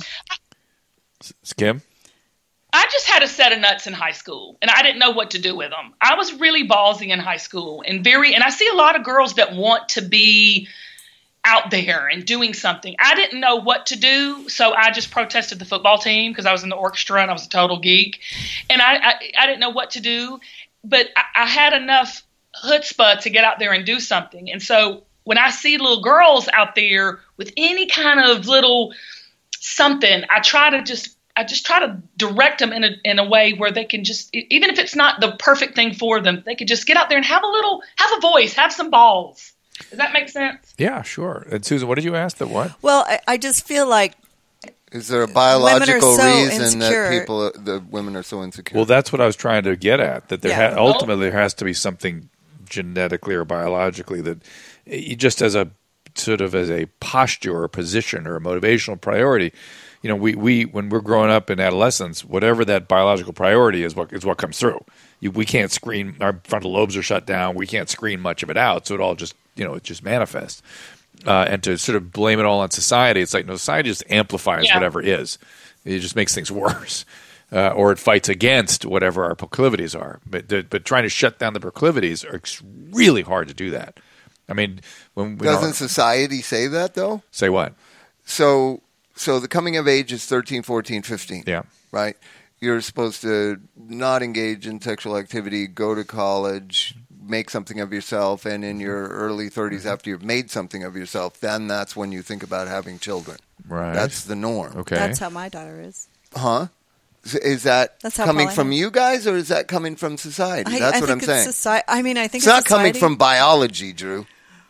Speaker 3: Kim?
Speaker 6: I just had a set of nuts in high school, and I didn't know what to do with them. I was really ballsy in high school, and very, and I see a lot of girls that want to be out there and doing something. I didn't know what to do, so I just protested the football team because I was in the orchestra and I was a total geek, and I I, I didn't know what to do, but I, I had enough chutzpah to get out there and do something. And so when I see little girls out there with any kind of little something, I try to just I just try to direct them in a in a way where they can just, even if it's not the perfect thing for them, they could just get out there and have a little, have a voice, have some balls. Does that make sense?
Speaker 3: Yeah, sure. And Susan, what did you ask? The what?
Speaker 4: Well, I, I just feel like
Speaker 5: Is there a biological
Speaker 4: so
Speaker 5: reason
Speaker 4: insecure.
Speaker 5: that people, the women are so insecure?
Speaker 3: Well, that's what I was trying to get at. That there
Speaker 4: Yeah.
Speaker 3: ha- ultimately there has to be something genetically or biologically that you just as a sort of as a posture or a position or a motivational priority. You know, we, we when we're growing up in adolescence, whatever that biological priority is, what is what comes through. You, we can't screen, our frontal lobes are shut down. We can't screen much of it out, so it all just you know it just manifests. Uh, and to sort of blame it all on society, it's like no, society just amplifies
Speaker 6: Yeah.
Speaker 3: whatever is. It just makes things worse, uh, or it fights against whatever our proclivities are. But the, but trying to shut down the proclivities are ex- really hard to do that. I mean, when we
Speaker 5: Doesn't
Speaker 3: don't-
Speaker 5: society say that, though?
Speaker 3: say what?
Speaker 5: So, so the coming of age is thirteen, fourteen, fifteen.
Speaker 3: Yeah.
Speaker 5: Right? You're supposed to not engage in sexual activity, go to college, make something of yourself, and in your early thirties, after you've made something of yourself, then that's when you think about having children.
Speaker 3: Right.
Speaker 5: That's the norm.
Speaker 3: Okay.
Speaker 4: That's how my daughter is.
Speaker 5: Huh? Is that
Speaker 4: That's how
Speaker 5: coming
Speaker 4: Paula
Speaker 5: from
Speaker 4: is.
Speaker 5: you guys, or is that coming from society?
Speaker 4: I,
Speaker 5: That's
Speaker 4: I
Speaker 5: what
Speaker 4: think
Speaker 5: I'm saying.
Speaker 4: it's Society. I mean, I think
Speaker 5: It's
Speaker 4: it's,
Speaker 5: not coming
Speaker 4: society.
Speaker 5: from biology, Drew.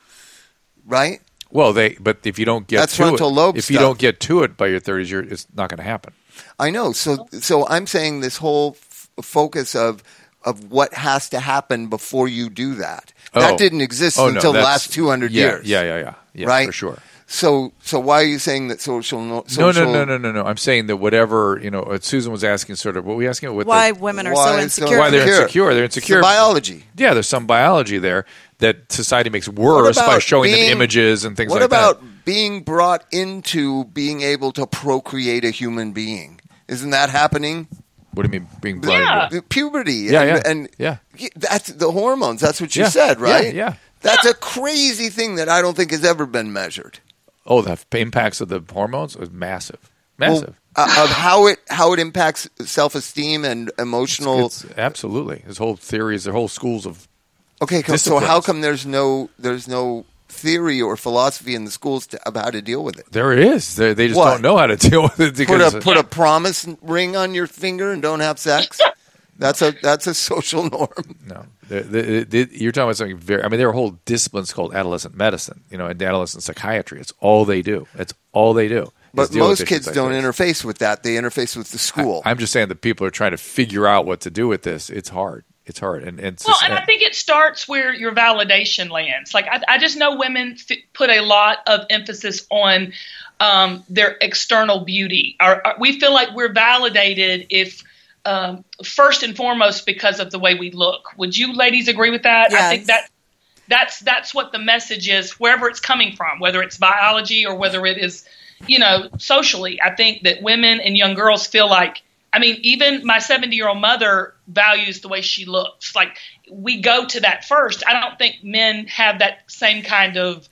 Speaker 5: Right?
Speaker 3: Well, they but if you don't get
Speaker 5: That's
Speaker 3: to
Speaker 5: frontal
Speaker 3: it,
Speaker 5: lobe
Speaker 3: if you
Speaker 5: stuff.
Speaker 3: don't get to it by your thirties, you're, it's not going to happen.
Speaker 5: I know. So, so I'm saying this whole f- focus of of what has to happen before you do that. That
Speaker 3: Oh.
Speaker 5: didn't exist
Speaker 3: Oh, no,
Speaker 5: until the
Speaker 3: that's-
Speaker 5: last two hundred
Speaker 3: yeah,
Speaker 5: years.
Speaker 3: Yeah, yeah, yeah, yeah,
Speaker 5: right?
Speaker 3: for sure.
Speaker 5: So, so why are you saying that social no,
Speaker 3: No,
Speaker 5: social
Speaker 3: no, no, no, no, no. I'm saying that whatever you know, what Susan was asking, sort of, what were we asking? What
Speaker 4: Why
Speaker 3: the,
Speaker 4: women are
Speaker 5: why
Speaker 4: so
Speaker 5: so-
Speaker 4: insecure.
Speaker 3: why they're
Speaker 5: Insecure.
Speaker 3: insecure? They're
Speaker 5: It's the
Speaker 3: insecure.
Speaker 5: biology?
Speaker 3: Yeah, there's some biology there that society makes worse by
Speaker 5: about
Speaker 3: showing
Speaker 5: being-
Speaker 3: them images and things
Speaker 5: What
Speaker 3: like
Speaker 5: about
Speaker 3: that.
Speaker 5: being brought into being able to procreate a human being? Isn't that happening?
Speaker 3: What do you mean being blind?
Speaker 6: Yeah.
Speaker 5: The puberty.
Speaker 3: Yeah,
Speaker 5: and,
Speaker 3: yeah,
Speaker 5: and
Speaker 3: yeah.
Speaker 5: that's the hormones. That's what you
Speaker 3: Yeah,
Speaker 5: said, right?
Speaker 3: yeah, yeah.
Speaker 5: That's a crazy thing that I don't think has ever been measured.
Speaker 3: Oh, the impacts of the hormones is massive,
Speaker 5: Well,
Speaker 3: massive.
Speaker 5: uh, of how it how it impacts self-esteem and emotional.
Speaker 3: It's, absolutely. His whole theories, their whole schools of
Speaker 5: okay, so
Speaker 3: disciplines.
Speaker 5: how come there's no there's no theory or philosophy in the schools to, about how to deal with it?
Speaker 3: there is. They they just
Speaker 5: What?
Speaker 3: don't know how to deal with it
Speaker 5: Put
Speaker 3: because
Speaker 5: a put a promise ring on your finger and don't have sex. That's a that's a social norm.
Speaker 3: no. The, the, the, you're talking about something very. I mean, there are whole disciplines called adolescent medicine, you know, and adolescent psychiatry. It's all they do. It's all they do. is
Speaker 5: But
Speaker 3: deal with
Speaker 5: most
Speaker 3: issues
Speaker 5: kids
Speaker 3: like
Speaker 5: don't
Speaker 3: this.
Speaker 5: interface with that. They interface with the school.
Speaker 3: I'm just saying that people are trying to figure out what to do with this. It's hard. It's hard, and, and it's
Speaker 6: Well,
Speaker 3: just-
Speaker 6: and I think it starts where your validation lands. Like I, I just know women f- put a lot of emphasis on um, their external beauty. Our, our- we feel like we're validated if um, first and foremost because of the way we look. Would you ladies agree with that? I think
Speaker 4: Yes.
Speaker 6: that that's that's what the message is, wherever it's coming from, whether it's biology or whether it is, you know, socially. I think that women and young girls feel like. I mean, even my seventy-year-old mother values the way she looks. Like, we go to that first. I don't think men have that same kind of.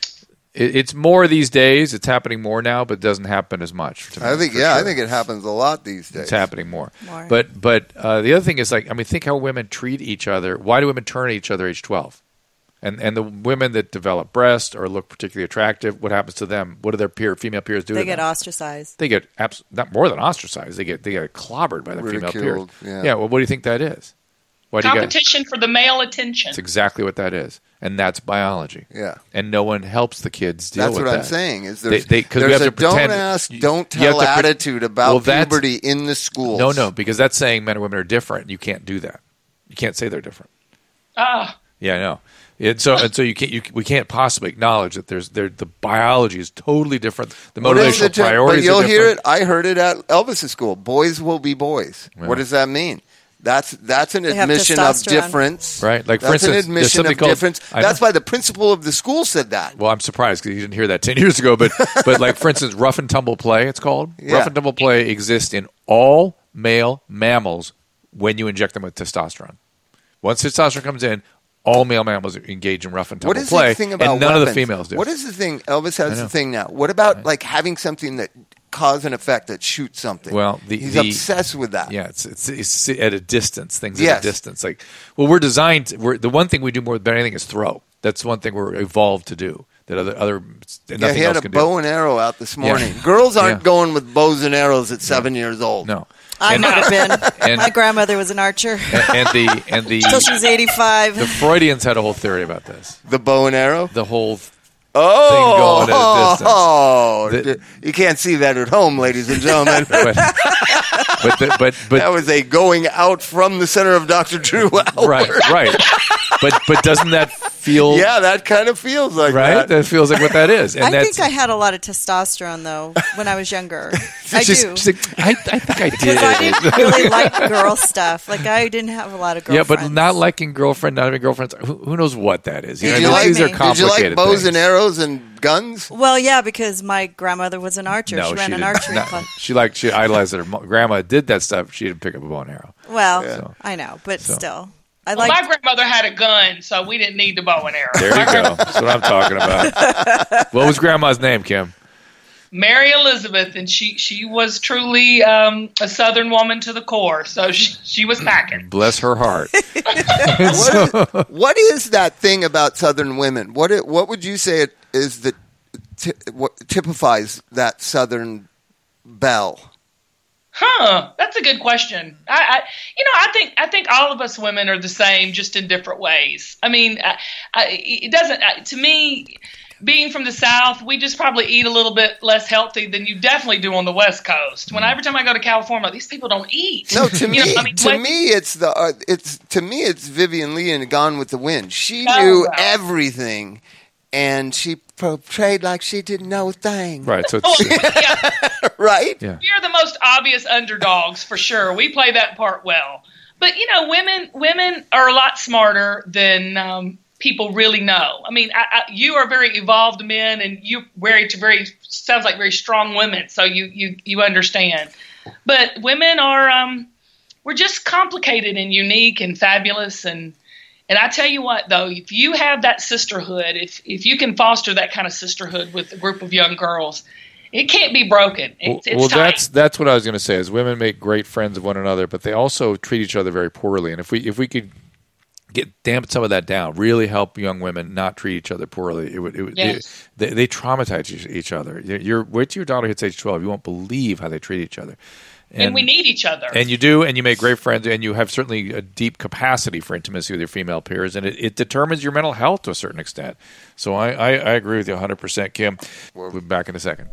Speaker 3: it, it's more these days. It's happening more now, but it doesn't happen as much. to
Speaker 5: I
Speaker 3: me,
Speaker 5: think
Speaker 3: for
Speaker 5: yeah, I
Speaker 3: sure.
Speaker 5: think it happens a lot these days.
Speaker 3: It's happening more.
Speaker 4: More.
Speaker 3: But but uh, the other thing is, like, I mean, think how women treat each other. Why do women turn to each other at age twelve? And and the women that develop breast or look particularly attractive, what happens to them? What do their peer female peers do?
Speaker 4: They
Speaker 3: to
Speaker 4: get
Speaker 3: them?
Speaker 4: ostracized.
Speaker 3: They get abs- not more than ostracized. They get they get clobbered by their female peers.
Speaker 5: Ridiculed, yeah.
Speaker 3: Well, what do you think that is? Why do you get?
Speaker 6: Competition for the male attention.
Speaker 3: It's exactly what that is, and that's biology.
Speaker 5: Yeah.
Speaker 3: And no one helps the kids deal
Speaker 5: That's
Speaker 3: with
Speaker 5: what
Speaker 3: that.
Speaker 5: I'm saying. Is
Speaker 3: They-
Speaker 5: there's,
Speaker 3: they- 'cause we
Speaker 5: there's
Speaker 3: have
Speaker 5: a
Speaker 3: to pretend-
Speaker 5: don't ask,
Speaker 3: you-
Speaker 5: don't
Speaker 3: you have
Speaker 5: tell
Speaker 3: to pre-
Speaker 5: attitude about
Speaker 3: Well, that's-
Speaker 5: puberty in the schools.
Speaker 3: No, no, because that's saying men and women are different. You can't do that. You can't say they're different.
Speaker 6: Ah,
Speaker 3: Yeah, I know. And so, and so you can't. You, we can't possibly acknowledge that there's there. The biology is totally different. The
Speaker 5: What is
Speaker 3: motivational
Speaker 5: it to-
Speaker 3: priorities.
Speaker 5: But you'll
Speaker 3: are
Speaker 5: hear it.
Speaker 3: different.
Speaker 5: I heard it at Elvis's school. Boys will be boys.
Speaker 3: Yeah.
Speaker 5: What does that mean? That's that's an
Speaker 4: They have
Speaker 5: admission of
Speaker 4: testosterone.
Speaker 5: difference.
Speaker 3: Right. Like, for
Speaker 5: that's
Speaker 3: instance,
Speaker 5: an
Speaker 3: there's
Speaker 5: admission
Speaker 3: something
Speaker 5: of
Speaker 3: called-
Speaker 5: difference.
Speaker 3: I
Speaker 5: That's
Speaker 3: know.
Speaker 5: why the principal of the school said that.
Speaker 3: Well, I'm surprised because you didn't hear that ten years ago. But but like, for instance, rough and tumble play. It's called
Speaker 5: Yeah.
Speaker 3: rough and tumble play exists in all male mammals when you inject them with testosterone. Once testosterone comes in, all male mammals engage in rough and tumble
Speaker 5: What is
Speaker 3: play,
Speaker 5: the thing about
Speaker 3: and none of the
Speaker 5: weapons?
Speaker 3: females do.
Speaker 5: What is the thing? Elvis has
Speaker 3: know.
Speaker 5: the thing now. What about like having something that cause and effect that shoots something?
Speaker 3: Well, the-
Speaker 5: he's
Speaker 3: the-
Speaker 5: obsessed with that.
Speaker 3: Yeah, it's, it's it's at a distance. Things
Speaker 5: Yes.
Speaker 3: at a distance. Like, well, we're designed. To, we're the one thing we do more than anything is throw. That's one thing we're evolved to do. That other other
Speaker 5: Yeah,
Speaker 3: nothing
Speaker 5: he had
Speaker 3: else
Speaker 5: a
Speaker 3: can
Speaker 5: bow
Speaker 3: do.
Speaker 5: and arrow out this morning.
Speaker 3: Yeah.
Speaker 5: Girls aren't
Speaker 3: Yeah.
Speaker 5: going with bows and arrows at seven years old.
Speaker 3: No,
Speaker 4: I
Speaker 3: and,
Speaker 4: might have been.
Speaker 3: and-
Speaker 4: My grandmother was an archer
Speaker 3: and, and the and the
Speaker 4: until she was eighty-five.
Speaker 3: the Freudians had a whole theory about this.
Speaker 5: The bow and arrow.
Speaker 3: The whole
Speaker 5: Oh,
Speaker 3: going at a distance.
Speaker 5: oh,
Speaker 3: The-
Speaker 5: you can't see that at home, ladies and gentlemen.
Speaker 3: but but the, but but
Speaker 5: that was a going out from the center of Doctor Drew hour.
Speaker 3: right right. But but doesn't that feel
Speaker 5: Yeah, that kind of feels like
Speaker 3: right?
Speaker 5: that.
Speaker 3: That feels like what that is. And
Speaker 4: I
Speaker 3: that's,
Speaker 4: think I had a lot of testosterone though when I was younger. I
Speaker 3: she's-
Speaker 4: do.
Speaker 3: she's like, I, I think I did.
Speaker 4: Because I didn't really like girl stuff. Like I didn't have a lot of
Speaker 3: Yeah,
Speaker 4: girlfriends.
Speaker 3: but not liking girlfriend, not having girlfriends. Who, who knows what that is?
Speaker 5: Did
Speaker 3: know,
Speaker 5: you
Speaker 3: I mean,
Speaker 5: like
Speaker 3: these are
Speaker 4: me? Did you
Speaker 5: Did you
Speaker 3: complicated
Speaker 5: like bows
Speaker 3: things.
Speaker 5: and arrows and guns?
Speaker 4: Well, yeah, because my grandmother was an archer.
Speaker 3: No,
Speaker 4: she ran an
Speaker 3: didn't.
Speaker 4: archery
Speaker 3: No,
Speaker 4: club.
Speaker 3: she liked she idolized that her mo- grandma did that stuff. She didn't pick up a bow and arrow.
Speaker 4: Well,
Speaker 3: So-
Speaker 4: I know, but
Speaker 3: so.
Speaker 4: still. I
Speaker 6: Well,
Speaker 4: like.
Speaker 6: my grandmother had a gun, so we didn't need the bow and arrow.
Speaker 3: There you go. That's what I'm talking about. What was Grandma's name, Kim?
Speaker 6: Mary Elizabeth, and she she was truly um, a Southern woman to the core. So she she was packing.
Speaker 3: Bless her heart.
Speaker 5: What is, what is that thing about Southern women? What it, what would you say it is that t- what typifies that Southern belle?
Speaker 6: Huh? That's a good question. I, I, you know, I think I think all of us women are the same, just in different ways. I mean, I, I, it doesn't. I, to me, being from the South, we just probably eat a little bit less healthy than you definitely do on the West Coast. When every time I go to California, these people don't eat.
Speaker 5: No, to me,
Speaker 6: You know, I mean,
Speaker 5: to
Speaker 6: when-
Speaker 5: me, it's the uh, it's to me, it's Vivian Lee in Gone with the Wind. She
Speaker 6: Oh,
Speaker 5: knew
Speaker 6: wow.
Speaker 5: everything, and she portrayed like she didn't know a thing.
Speaker 3: Right. So
Speaker 6: Oh,
Speaker 3: it's,
Speaker 6: yeah.
Speaker 5: Right?
Speaker 3: yeah.
Speaker 6: We are the most obvious underdogs for sure. We play that part well. But you know, women women are a lot smarter than um, people really know. I mean, I, I, you are very evolved men, and you married to very sounds like very strong women, so you you you understand. But women are um, we're just complicated and unique and fabulous, and and I tell you what though, if you have that sisterhood, if if you can foster that kind of sisterhood with a group of young girls, it can't be broken. It's, it's
Speaker 3: well,
Speaker 6: tight.
Speaker 3: that's that's what I was going to say. Is women make great friends of one another, but they also treat each other very poorly. And if we if we could get damp some of that down, really help young women not treat each other poorly, it would. It would
Speaker 6: Yes.
Speaker 3: it, they, they traumatize each, each other. You're, you're wait till your daughter hits age twelve. You won't believe how they treat each other.
Speaker 6: and we need each other.
Speaker 3: And you do, and you make great friends, and you have certainly a deep capacity for intimacy with your female peers, and it, it determines your mental health to a certain extent. So I, I, I agree with you one hundred percent, Kim. We'll be back in a second.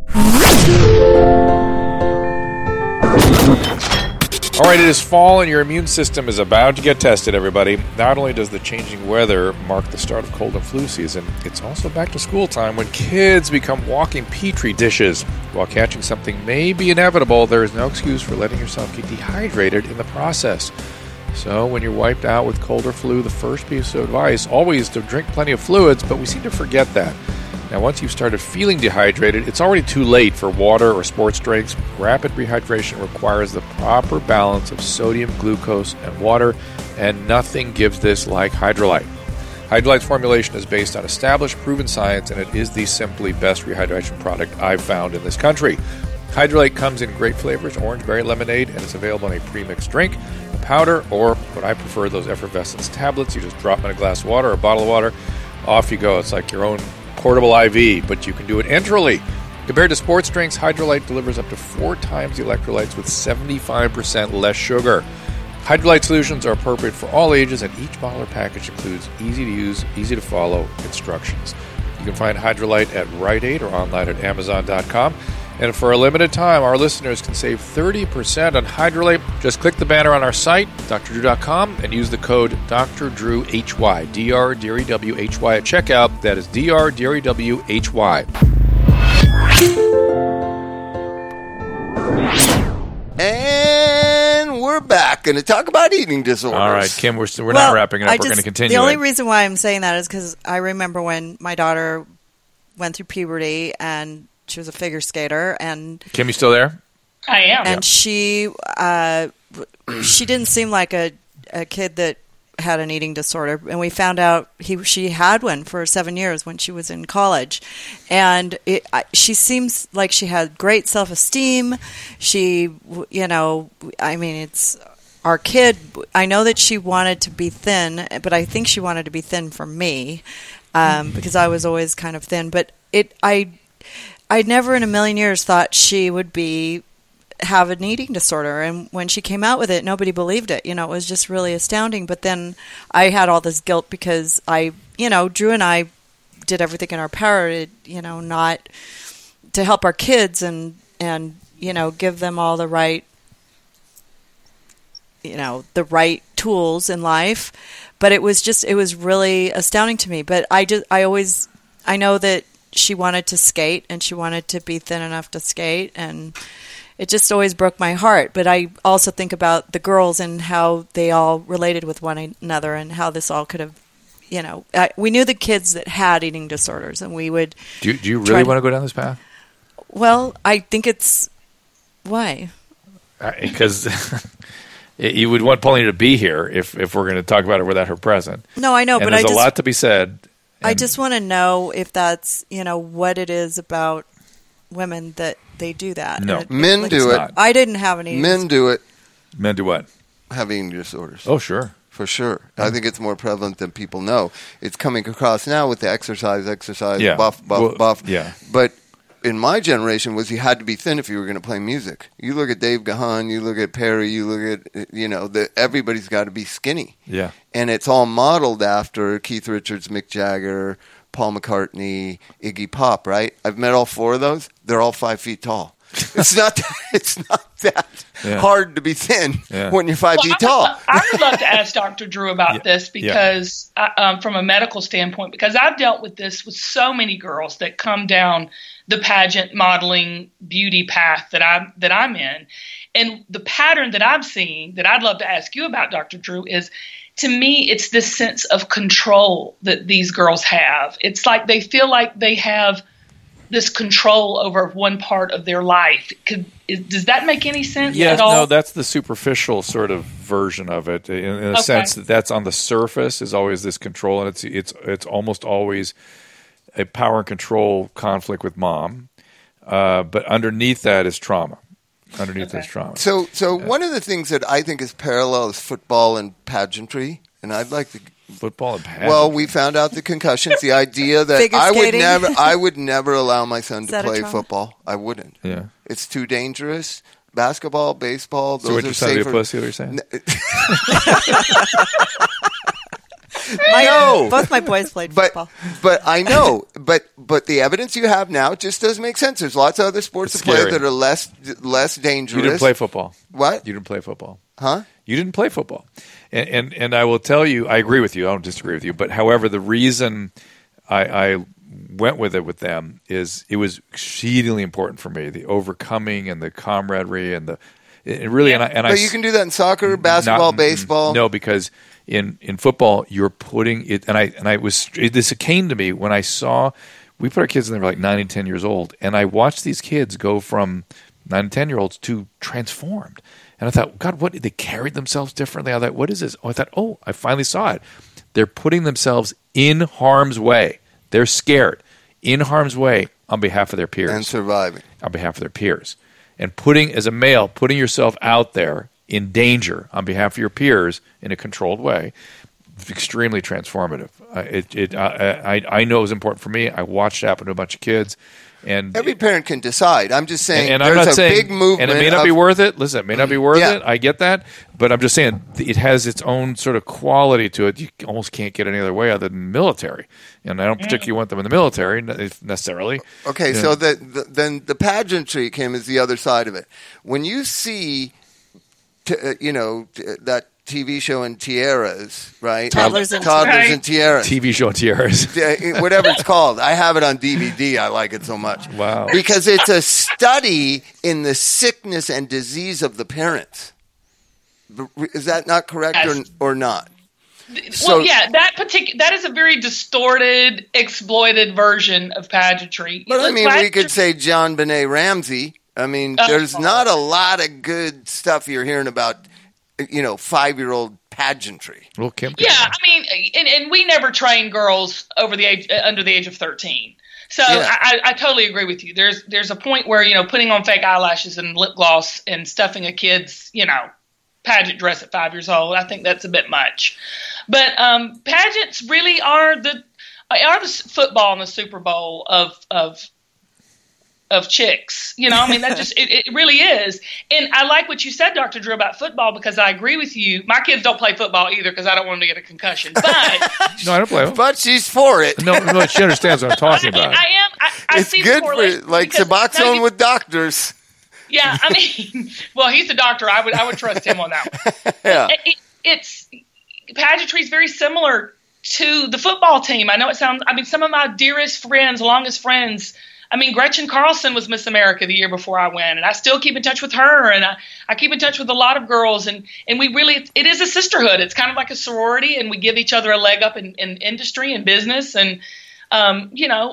Speaker 3: All right, it is fall, and your immune system is about to get tested, everybody. Not only does the changing weather mark the start of cold and flu season, it's also back to school time when kids become walking petri dishes. While catching something may be inevitable, there is no excuse for letting yourself get dehydrated in the process. So when you're wiped out with cold or flu, the first piece of advice always to drink plenty of fluids, but we seem to forget that. Now, once you've started feeling dehydrated, it's already too late for water or sports drinks. Rapid rehydration requires the proper balance of sodium, glucose, and water, and nothing gives this like Hydrolyte. Hydrolyte's formulation is based on established, proven science, and it is the simply best rehydration product I've found in this country. Hydrolyte comes in great flavors, orange, berry, lemonade, and it's available in a pre-mixed drink, a powder, or what I prefer, those effervescence tablets. You just drop them in a glass of water or a bottle of water. Off you go. It's like your own portable I V, but you can do it enterally. Compared to sports drinks, Hydrolyte delivers up to four times the electrolytes with seventy-five percent less sugar. Hydrolyte solutions are appropriate for all ages, and each bottle or package includes easy-to-use, easy-to-follow instructions. You can find Hydrolyte at Rite Aid or online at amazon dot com. And for a limited time, our listeners can save thirty percent on Hydrolyte. Just click the banner on our site, D R drew dot com, and use the code D R Drew H Y, D R D R E W H Y at checkout. That is D R D R E W H Y.
Speaker 5: And we're back going to talk about eating disorders.
Speaker 3: All right, Kim, we're, we're
Speaker 4: Well,
Speaker 3: not wrapping it up.
Speaker 4: I
Speaker 3: We're
Speaker 4: just-
Speaker 3: going to continue.
Speaker 4: The only
Speaker 3: it.
Speaker 4: reason why I'm saying that is because I remember when my daughter went through puberty and she was a figure skater, and
Speaker 3: Kim, you still there?
Speaker 6: I am.
Speaker 4: and she uh, she didn't seem like a a kid that had an eating disorder, and we found out he she had one for seven years when she was in college, and it, I, she seems like she had great self esteem. She, you know, I mean, it's our kid. I know that she wanted to be thin, but I think she wanted to be thin for me um, because I was always kind of thin. But it, I, I never in a million years thought she would be have an eating disorder, and when she came out with it, nobody believed it. You know, it was just really astounding. But then I had all this guilt because I, you know, Drew and I did everything in our power to, you know, not to help our kids and and you know give them all the right, you know, the right tools in life. But it was just it was really astounding to me. But I just I always I know that she wanted to skate and she wanted to be thin enough to skate, and it just always broke my heart. But I also think about the girls and how they all related with one another and how this all could have, you know, I, we knew the kids that had eating disorders, and we would.
Speaker 3: Do you, do you
Speaker 4: try
Speaker 3: really
Speaker 4: to-
Speaker 3: want to go down this path?
Speaker 4: Well, I think it's why.
Speaker 3: Because You would want Paulina to be here if, if we're going to talk about it without her present.
Speaker 4: No, I know,
Speaker 3: and
Speaker 4: but
Speaker 3: there's
Speaker 4: I
Speaker 3: a
Speaker 4: just,
Speaker 3: lot to be said.
Speaker 4: I just want to know if that's, you know, what it is about women that they do that.
Speaker 3: No.
Speaker 4: It,
Speaker 5: Men
Speaker 4: like,
Speaker 5: do it.
Speaker 3: not.
Speaker 4: I didn't have any.
Speaker 5: Men do it.
Speaker 3: Men do what?
Speaker 5: Have eating disorders.
Speaker 3: Oh, sure.
Speaker 5: For sure. I think it's more prevalent than people know. It's coming across now with the exercise, exercise,
Speaker 3: Yeah.
Speaker 5: buff, buff,
Speaker 3: Well,
Speaker 5: buff.
Speaker 3: yeah.
Speaker 5: But in my generation was you had to be thin if you were going to play music. You look at Dave Gahan, you look at Perry, you look at, you know, the, everybody's got to be skinny.
Speaker 3: Yeah.
Speaker 5: And it's all modeled after Keith Richards, Mick Jagger, Paul McCartney, Iggy Pop, right? I've met all four of those. They're all five feet tall. It's not that, it's not that
Speaker 3: Yeah.
Speaker 5: hard to be thin
Speaker 3: Yeah.
Speaker 5: when you're five
Speaker 6: Well,
Speaker 5: feet tall.
Speaker 6: I, I would love to ask Doctor Drew about
Speaker 3: Yeah.
Speaker 6: this because, I, um, from a medical standpoint, because I've dealt with this with so many girls that come down the pageant modeling beauty path that I'm that I'm in, and the pattern that I'm seeing that I'd love to ask you about, Doctor Drew, is to me it's this sense of control that these girls have. It's like they feel like they have this control over one part of their life. Could, is, does that make any sense
Speaker 3: Yeah,
Speaker 6: at all?
Speaker 3: no, that's the superficial sort of version of it. In, in a
Speaker 6: Okay.
Speaker 3: sense that that's on the surface is always this control, and it's it's it's almost always a power and control conflict with mom. Uh, but underneath that is trauma. Underneath
Speaker 6: Okay.
Speaker 3: that is trauma.
Speaker 5: So, so one of the things that I think is parallel is football and pageantry, and I'd like to.
Speaker 3: Football and pageant.
Speaker 5: Well, we found out the concussions. The idea that
Speaker 4: Figure
Speaker 5: I would
Speaker 4: skating.
Speaker 5: never, I would never allow my son
Speaker 4: Is
Speaker 5: to
Speaker 4: that a
Speaker 5: play
Speaker 4: trauma?
Speaker 5: football. I wouldn't.
Speaker 3: yeah.
Speaker 5: It's too dangerous. Basketball, baseball,
Speaker 3: So
Speaker 5: those
Speaker 3: what
Speaker 5: are
Speaker 3: your son be a
Speaker 5: safer.
Speaker 3: pussy? What you're saying?
Speaker 4: My,
Speaker 5: No.
Speaker 4: Both my boys played
Speaker 5: But
Speaker 4: football.
Speaker 5: but I know, but but the evidence you have now just doesn't make sense. There's lots of other sports
Speaker 3: It's
Speaker 5: to play
Speaker 3: scary.
Speaker 5: that are less less dangerous.
Speaker 3: You didn't play football.
Speaker 5: What?
Speaker 3: You didn't play football.
Speaker 5: Huh?
Speaker 3: You didn't play football, and, and and I will tell you, I agree with you. I don't disagree with you. But however, the reason I, I went with it with them is it was exceedingly important for me. The overcoming and the camaraderie and the it really and I and I
Speaker 5: But you can do that in soccer, basketball,
Speaker 3: not-
Speaker 5: baseball.
Speaker 3: No, because in, in football you're putting it, and I and I was it, this came to me when I saw we put our kids in there like nine and ten years old, and I watched these kids go from nine and ten year olds to transformed. And I thought, God, what they carried themselves differently. I thought, what is this? Oh, I thought, oh, I finally saw it. They're putting themselves in harm's way. They're scared in harm's way on behalf of their peers.
Speaker 5: And surviving.
Speaker 3: On behalf of their peers. And putting, as a male, putting yourself out there in danger on behalf of your peers in a controlled way, extremely transformative. Uh, it, it, I, I, I know it was important for me. I watched it happen to a bunch of kids. And
Speaker 5: Every parent can decide. I'm just saying
Speaker 3: and, and I'm
Speaker 5: there's
Speaker 3: not
Speaker 5: a
Speaker 3: saying,
Speaker 5: big movement.
Speaker 3: and it may not
Speaker 5: of,
Speaker 3: be worth it. Listen, it may not be worth
Speaker 5: Yeah.
Speaker 3: it. I get that, but I'm just saying it has its own sort of quality to it. You almost can't get any other way other than military, and I don't particularly want them in the military necessarily.
Speaker 5: Okay,
Speaker 3: Yeah.
Speaker 5: so the, the, then the pageantry, Kim, is the other side of it. When you see, t- uh, you know, t- that T V show in tiaras, right?
Speaker 4: Toddlers in
Speaker 5: Toddlers
Speaker 6: Right.
Speaker 5: in tiaras.
Speaker 3: T V show and tiaras.
Speaker 5: Uh, whatever it's called. I have it on D V D. I like it so much.
Speaker 3: Wow.
Speaker 5: Because it's a study in the sickness and disease of the parents. Is that not correct or,
Speaker 6: Yes.
Speaker 5: or not? So-
Speaker 6: well, yeah, that particular that is a very distorted, exploited version of pageantry.
Speaker 5: But I
Speaker 6: Look,
Speaker 5: mean, we
Speaker 6: pageantry-
Speaker 5: could say John Benet Ramsey. I mean,
Speaker 6: Oh.
Speaker 5: there's not a lot of good stuff you're hearing about, you know, five-year-old pageantry.
Speaker 3: Well, Kim. can-
Speaker 6: Yeah, I mean, and, and we never train girls over the age uh, under the age of thirteen. So
Speaker 5: Yeah.
Speaker 6: I, I totally agree with you. There's there's a point where you know putting on fake eyelashes and lip gloss and stuffing a kid's you know pageant dress at five years old. I think that's a bit much. But um, pageants really are the are the s- football and the Super Bowl of of of chicks. You know, I mean, that just it, it really is. And I like what you said, Doctor Drew, about football because I agree with you. My kids don't play football either because I don't want them to get a concussion. But
Speaker 3: No, I don't play.
Speaker 5: But she's for it.
Speaker 3: No, no, she understands what I'm talking
Speaker 6: I,
Speaker 3: about.
Speaker 6: I am. I, I
Speaker 5: It's
Speaker 6: see the
Speaker 5: good
Speaker 6: correlation
Speaker 5: for like
Speaker 6: because-
Speaker 5: Suboxone
Speaker 6: no,
Speaker 5: with doctors.
Speaker 6: Yeah, I mean, well, he's the doctor. I would I would trust him on that one.
Speaker 5: Yeah.
Speaker 6: It, it, it's pageantry is very similar to the football team. I know it sounds. I mean, some of my dearest friends, longest friends. I mean, Gretchen Carlson was Miss America the year before I went, and I still keep in touch with her, and I, I keep in touch with a lot of girls, and, and we really, it is a sisterhood. It's kind of like a sorority, and we give each other a leg up in, in industry and business, and, um, you know,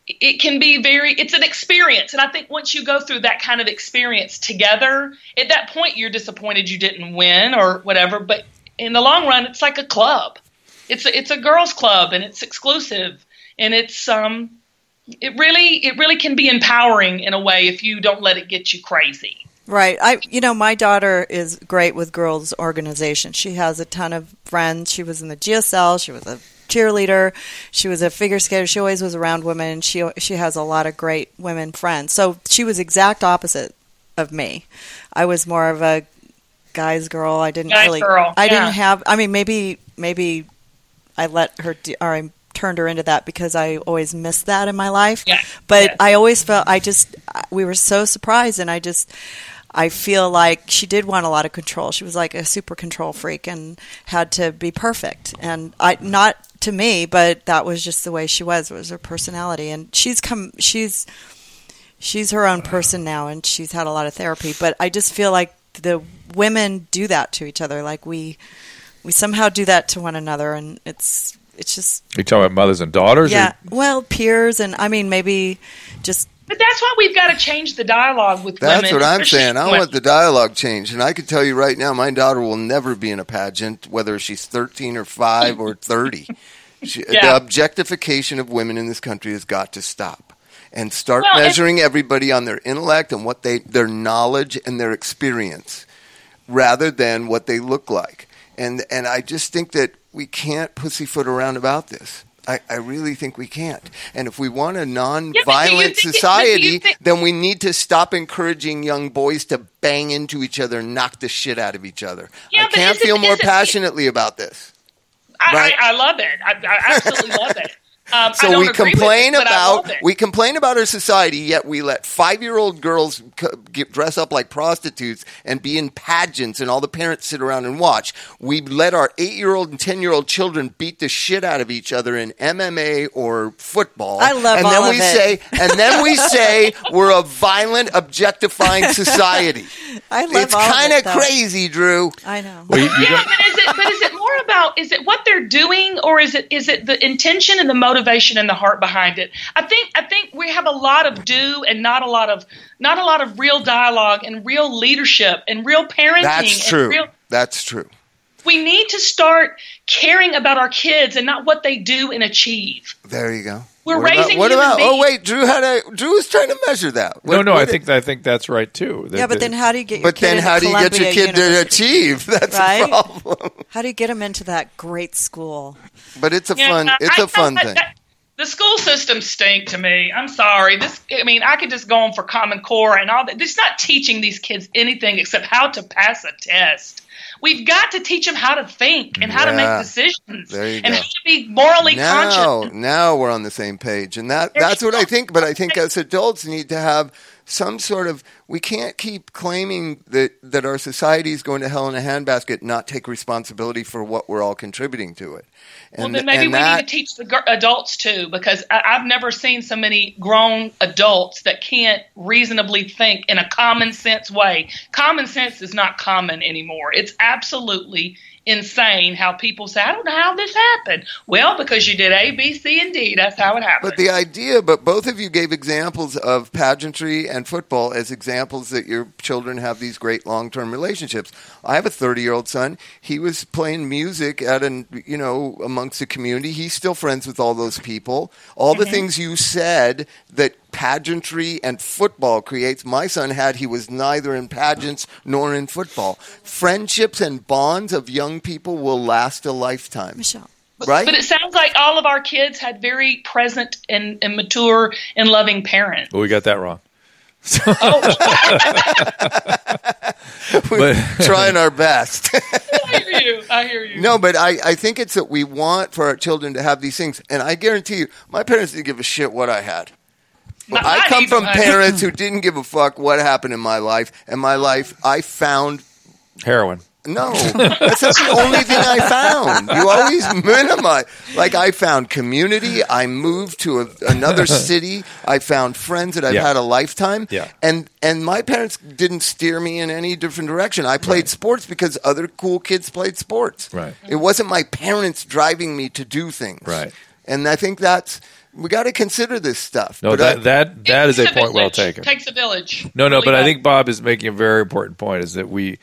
Speaker 6: it can be very, it's an experience. And I think once you go through that kind of experience together, at that point you're disappointed you didn't win or whatever. But in the long run, it's like a club. It's a, it's a girls' club, and it's exclusive, and it's um, it really it really can be empowering in a way if you don't let it get you crazy.
Speaker 4: Right. I, you know, my daughter is great with girls' organization. She has a ton of friends. She was in the G S L. She was a cheerleader. She was a figure skater. She always was around women. She she has a lot of great women friends. So she was exact opposite of me. I was more of a guy's girl. I didn't
Speaker 6: Guy
Speaker 4: really.
Speaker 6: girl.
Speaker 4: I
Speaker 6: Yeah.
Speaker 4: didn't have. I mean, maybe maybe I let her do, or I turned her into that because I always missed that in my life.
Speaker 6: Yeah.
Speaker 4: But
Speaker 6: Yeah.
Speaker 4: I always felt I just we were so surprised, and I just. I feel like she did want a lot of control. She was like a super control freak and had to be perfect. And I, not to me, but that was just the way she was. It was her personality. And she's come, she's, she's her own person now, and she's had a lot of therapy. But I just feel like the women do that to each other. Like we, we somehow do that to one another, and it's, it's just.
Speaker 3: You talking about mothers and daughters?
Speaker 4: Yeah.
Speaker 3: Or?
Speaker 4: Well, peers, and I mean, maybe just.
Speaker 6: But that's why we've got to change the dialogue with
Speaker 5: That's
Speaker 6: women.
Speaker 5: what I'm
Speaker 6: especially
Speaker 5: saying. I
Speaker 6: women.
Speaker 5: want the dialogue changed. And I can tell you right now, my daughter will never be in a pageant, whether she's thirteen or five or thirty. She,
Speaker 6: Yeah.
Speaker 5: The objectification of women in this country has got to stop. And start
Speaker 6: Well,
Speaker 5: measuring everybody on their intellect and what they, their knowledge and their experience, rather than what they look like. And and I just think that we can't pussyfoot around about this. I, I really think we can't. And if we want a non-violent
Speaker 6: Yeah, but do you think it-
Speaker 5: society,
Speaker 6: but do you think-
Speaker 5: then we need to stop encouraging young boys to bang into each other and knock the shit out of each other.
Speaker 6: Yeah,
Speaker 5: I
Speaker 6: but
Speaker 5: can't
Speaker 6: is it-
Speaker 5: feel more
Speaker 6: is it-
Speaker 5: passionately about this.
Speaker 6: I,
Speaker 5: Right.
Speaker 6: I, I love it. I, I absolutely love it. Um, I
Speaker 5: So
Speaker 6: don't
Speaker 5: we
Speaker 6: agree with
Speaker 5: complain
Speaker 6: it, but I love
Speaker 5: about
Speaker 6: it.
Speaker 5: we complain about our society, yet we let five-year-old girls c- get, dress up like prostitutes and be in pageants, and all the parents sit around and watch. We let our eight-year-old and ten-year-old children beat the shit out of each other in M M A or football.
Speaker 4: I love
Speaker 5: and
Speaker 4: all
Speaker 5: then
Speaker 4: of
Speaker 5: we
Speaker 4: it.
Speaker 5: say, and then we say we're a violent, objectifying society.
Speaker 4: I love
Speaker 5: It's
Speaker 4: all of
Speaker 5: kind
Speaker 4: it,
Speaker 5: of
Speaker 4: though.
Speaker 5: crazy, Drew.
Speaker 4: I know.
Speaker 3: Well, you, you
Speaker 6: Yeah,
Speaker 3: got-
Speaker 6: but is it? But is it more about? Is it what they're doing, or is it? Is it the intention and the motivation and the heart behind it? I think. I think we have a lot of do and not a lot of not a lot of real dialogue and real leadership and real parenting.
Speaker 5: That's
Speaker 6: and
Speaker 5: true.
Speaker 6: real-
Speaker 5: That's true.
Speaker 6: we need to start caring about our kids and not what they do and achieve.
Speaker 5: There you go.
Speaker 6: We're
Speaker 5: what
Speaker 6: raising
Speaker 5: About, what
Speaker 6: human
Speaker 5: about? Oh
Speaker 6: beings.
Speaker 5: wait, Drew had a. Drew was trying to measure that.
Speaker 3: no,
Speaker 5: What-
Speaker 3: no,
Speaker 5: what
Speaker 3: I
Speaker 5: did-
Speaker 3: think I think that's right too.
Speaker 4: Yeah, but then how do you get your
Speaker 5: But
Speaker 4: kid
Speaker 5: then,
Speaker 4: into
Speaker 5: how do you get your
Speaker 4: Columbia
Speaker 5: kid to
Speaker 4: University?
Speaker 5: achieve? That's
Speaker 4: Right?
Speaker 5: the problem.
Speaker 4: How do you get them into that great school?
Speaker 5: But it's a
Speaker 6: Yeah,
Speaker 5: fun.
Speaker 6: I-
Speaker 5: It's
Speaker 6: I
Speaker 5: a fun
Speaker 6: felt
Speaker 5: thing.
Speaker 6: like that- the school systems stink to me. I'm sorry. This, I mean, I could just go on for Common Core and all that. It's not teaching these kids anything except how to pass a test. We've got to teach them how to think and how to
Speaker 5: Yeah.
Speaker 6: make decisions
Speaker 5: There you
Speaker 6: and
Speaker 5: go.
Speaker 6: how to be morally
Speaker 5: now,
Speaker 6: conscious.
Speaker 5: now we're on the same page, and that that's what I think. But I think as adults need to have some sort of. We can't keep claiming that that our society is going to hell in a handbasket, not take responsibility for what we're all contributing to it. And,
Speaker 6: Well, then maybe
Speaker 5: and
Speaker 6: we
Speaker 5: that,
Speaker 6: need to teach the gir- adults too, because I- I've never seen so many grown adults that can't reasonably think in a common sense way. Common sense is not common anymore. It's absolutely insane how people say, I don't know how this happened. Well, because you did A, B, C, and D. That's how it happened.
Speaker 5: But the idea, but both of you gave examples of pageantry and football as examples that your children have these great long-term relationships. I have a thirty-year-old son. He was playing music at an, you know, amongst the community. He's still friends with all those people. All the things you said that pageantry and football creates, my son had. He was neither in pageants nor in football. Friendships and bonds of young people will last a lifetime.
Speaker 4: Michelle.
Speaker 5: Right?
Speaker 6: But it sounds like all of our kids had very present and, and mature and loving parents.
Speaker 3: well, we got that wrong.
Speaker 5: We're
Speaker 3: but-
Speaker 5: trying our best.
Speaker 6: I hear you. I hear you.
Speaker 5: No, but I, I think it's that we want for our children to have these things. And I guarantee you, my parents didn't give a shit what I had.
Speaker 6: Not-
Speaker 5: I
Speaker 6: not
Speaker 5: come
Speaker 6: even-
Speaker 5: from parents who didn't give a fuck what happened in my life. And my life, I found,
Speaker 3: Heroin.
Speaker 5: no, that's not the only thing I found. You always minimize. Like, I found community. I moved to a, another city. I found friends that I've
Speaker 3: Yeah.
Speaker 5: had a lifetime.
Speaker 3: Yeah.
Speaker 5: And and my parents didn't steer me in any different direction. I played
Speaker 3: Right.
Speaker 5: sports because other cool kids played sports.
Speaker 3: Right.
Speaker 5: It wasn't my parents driving me to do things.
Speaker 3: Right.
Speaker 5: And I think that's we got to consider this stuff.
Speaker 3: No,
Speaker 5: But
Speaker 3: that
Speaker 5: I-
Speaker 3: that that
Speaker 6: It
Speaker 3: is a
Speaker 6: takes
Speaker 3: point well
Speaker 6: village.
Speaker 3: taken.
Speaker 6: Takes a village.
Speaker 3: No, no,
Speaker 6: Really
Speaker 3: but I
Speaker 6: does.
Speaker 3: think Bob is making a very important point. Is that we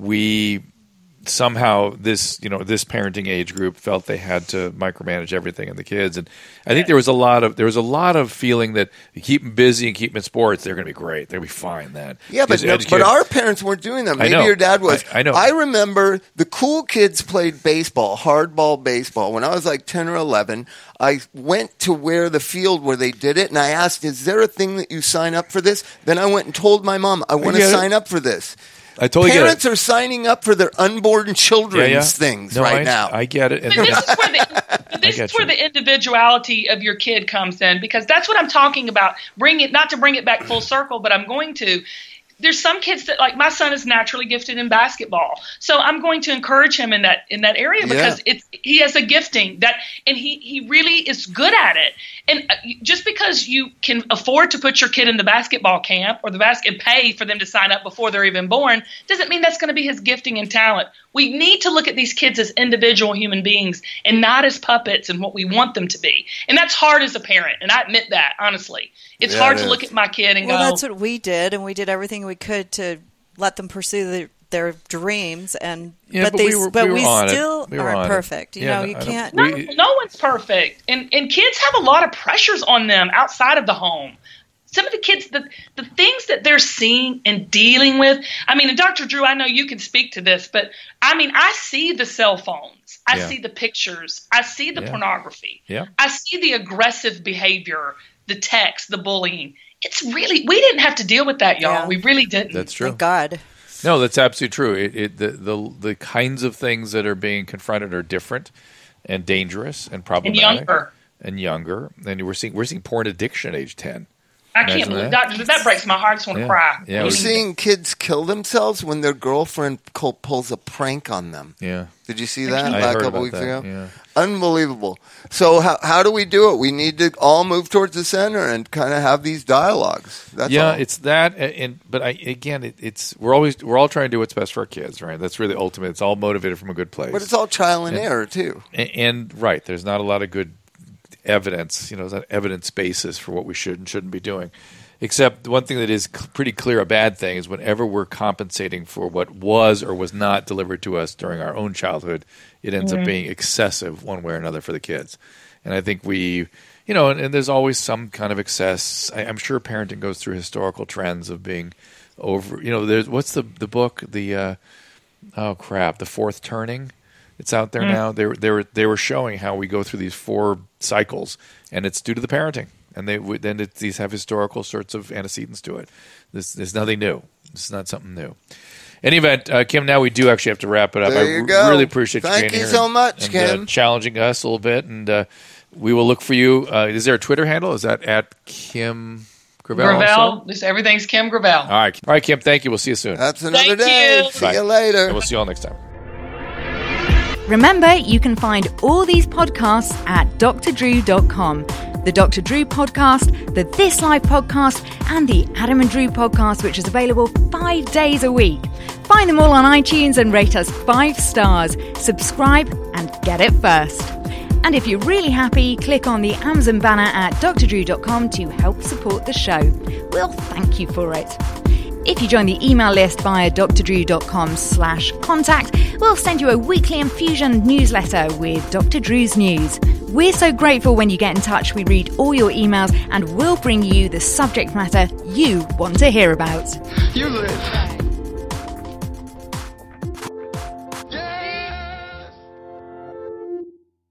Speaker 3: we somehow this you know this parenting age group felt they had to micromanage everything in the kids, and I think there was a lot of there was a lot of feeling that you keep them busy and keep them in sports, they're going to be great, they're going to be fine. Then
Speaker 5: Yeah, but
Speaker 3: Because
Speaker 5: no,
Speaker 3: educated-
Speaker 5: but our parents weren't doing that.
Speaker 3: I
Speaker 5: Maybe
Speaker 3: know.
Speaker 5: your dad was.
Speaker 3: I- I know.
Speaker 5: I remember the cool kids played baseball, hardball baseball. When I was like ten or eleven, I went to where the field where they did it, and I asked, "Is there a thing that you sign up for this?" Then I went and told my mom, "I want to
Speaker 3: get it.
Speaker 5: sign up for this."
Speaker 3: I totally
Speaker 5: Parents
Speaker 3: get it.
Speaker 5: are signing up for their unborn children's
Speaker 3: Yeah, yeah.
Speaker 5: things
Speaker 3: No,
Speaker 5: right
Speaker 3: I,
Speaker 5: now.
Speaker 3: I get it. And-
Speaker 6: But this is where the, but this
Speaker 3: get
Speaker 6: is where
Speaker 3: you.
Speaker 6: the individuality of your kid comes in, because that's what I'm talking about. Bring it, not to bring it back full circle, but I'm going to. There's some kids that, like my son, is naturally gifted in basketball, so I'm going to encourage him in that in that area because
Speaker 5: Yeah.
Speaker 6: it's he has a gifting that, and he he really is good at it. And uh, just because you can afford to put your kid in the basketball camp or the basket pay for them to sign up before they're even born doesn't mean that's going to be his gifting and talent. We need to look at these kids as individual human beings and not as puppets and what we want them to be. And that's hard as a parent, and I admit that, honestly. It's
Speaker 5: Yeah,
Speaker 6: hard
Speaker 5: it
Speaker 6: to
Speaker 5: is.
Speaker 6: look at my kid and
Speaker 4: Well,
Speaker 6: go,
Speaker 4: that's what we did, and we did everything we could to let them pursue the, their dreams. And
Speaker 3: Yeah,
Speaker 4: but,
Speaker 3: but
Speaker 4: they,
Speaker 3: we were-
Speaker 4: but
Speaker 3: we
Speaker 4: we,
Speaker 3: were on it.
Speaker 4: still
Speaker 3: We were on
Speaker 4: aren't
Speaker 3: it.
Speaker 4: perfect. You
Speaker 3: Yeah,
Speaker 4: know,
Speaker 3: no,
Speaker 4: you
Speaker 3: I don't-
Speaker 4: can't.
Speaker 6: no,
Speaker 3: we-
Speaker 6: no one's perfect. And and kids have a lot of pressures on them outside of the home. Some of the kids, the, the things that they're seeing and dealing with. I mean, and Doctor Drew, I know you can speak to this, but I mean, I see the cell phones. I
Speaker 3: Yeah.
Speaker 6: see the pictures. I see the
Speaker 3: Yeah.
Speaker 6: pornography.
Speaker 3: Yeah.
Speaker 6: I see the aggressive behavior, the text, the bullying. It's really, we didn't have to deal with that, y'all.
Speaker 4: Yeah.
Speaker 6: We really didn't.
Speaker 3: That's true.
Speaker 4: Thank God.
Speaker 3: No, that's absolutely true. It, it the, the the kinds of things that are being confronted are different and dangerous and
Speaker 6: and
Speaker 3: problematic
Speaker 6: younger.
Speaker 3: and younger. And we're seeing we're seeing porn addiction at age ten.
Speaker 6: I can't
Speaker 3: Imagine
Speaker 6: believe
Speaker 3: that.
Speaker 6: Doctor That breaks my heart. I just want to
Speaker 3: Yeah.
Speaker 6: cry.
Speaker 3: Yeah,
Speaker 5: We're
Speaker 3: we-
Speaker 5: seeing kids kill themselves when their girlfriend co- pulls a prank on them.
Speaker 3: Yeah,
Speaker 5: Did you see that
Speaker 3: I
Speaker 5: like
Speaker 3: heard
Speaker 5: a couple
Speaker 3: about
Speaker 5: weeks
Speaker 3: that,
Speaker 5: ago?
Speaker 3: yeah.
Speaker 5: Unbelievable. So how how do we do it? We need to all move towards the center and kind of have these dialogues. That's
Speaker 3: yeah,
Speaker 5: all.
Speaker 3: it's that. And, and but I again, it, it's we're always we're all trying to do what's best for our kids, right? That's really ultimate. It's all motivated from a good place.
Speaker 5: but it's all trial and
Speaker 3: And-
Speaker 5: error too.
Speaker 3: and, and right, there's not a lot of good evidence. You know, there's not evidence basis for what we should and shouldn't be doing. Except one thing that is c- pretty clear a bad thing is whenever we're compensating for what was or was not delivered to us during our own childhood, it ends up being excessive one way or another for the kids. And I think we, you know, and, and there's always some kind of excess. I, I'm sure parenting goes through historical trends of being over. You know, there's what's the the book the uh, oh crap the Fourth Turning. It's out there now. They were they were they were showing how we go through these four cycles, and it's due to the parenting. And they would then it, these have historical sorts of antecedents to it. This there's nothing new. This is not something new. Any event, uh, Kim. Now we do actually have to wrap it up.
Speaker 5: There
Speaker 3: I
Speaker 5: you
Speaker 3: r-
Speaker 5: go.
Speaker 3: really appreciate
Speaker 5: Thank
Speaker 3: you being
Speaker 5: you
Speaker 3: here
Speaker 5: so
Speaker 3: and-
Speaker 5: much,
Speaker 3: and,
Speaker 5: Kim.
Speaker 3: Uh, challenging us a little bit, and uh, we will look for you. Uh, is there a Twitter handle? Is that at Kim Gravel? also?
Speaker 6: Gravel. This everything's Kim Gravel.
Speaker 3: All right, all right, Kim. Thank you. We'll see you soon.
Speaker 5: That's another
Speaker 6: Thank
Speaker 5: day.
Speaker 6: you.
Speaker 5: See
Speaker 3: Bye.
Speaker 5: you later.
Speaker 3: And we'll see you all next time.
Speaker 8: Remember, you can find all these podcasts at d r drew dot com. The Doctor Drew podcast, the This Life podcast, and the Adam and Drew podcast, which is available five days a week. Find them all on iTunes and rate us five stars. Subscribe and get it first. And if you're really happy, click on the Amazon banner at d r drew dot com to help support the show. We'll thank you for it. If you join the email list via d r drew dot com slash contact, we'll send you a weekly infusion newsletter with Doctor Drew's news. We're so grateful when you get in touch. We read all your emails and we'll bring you the subject matter you want to hear about.
Speaker 9: You live.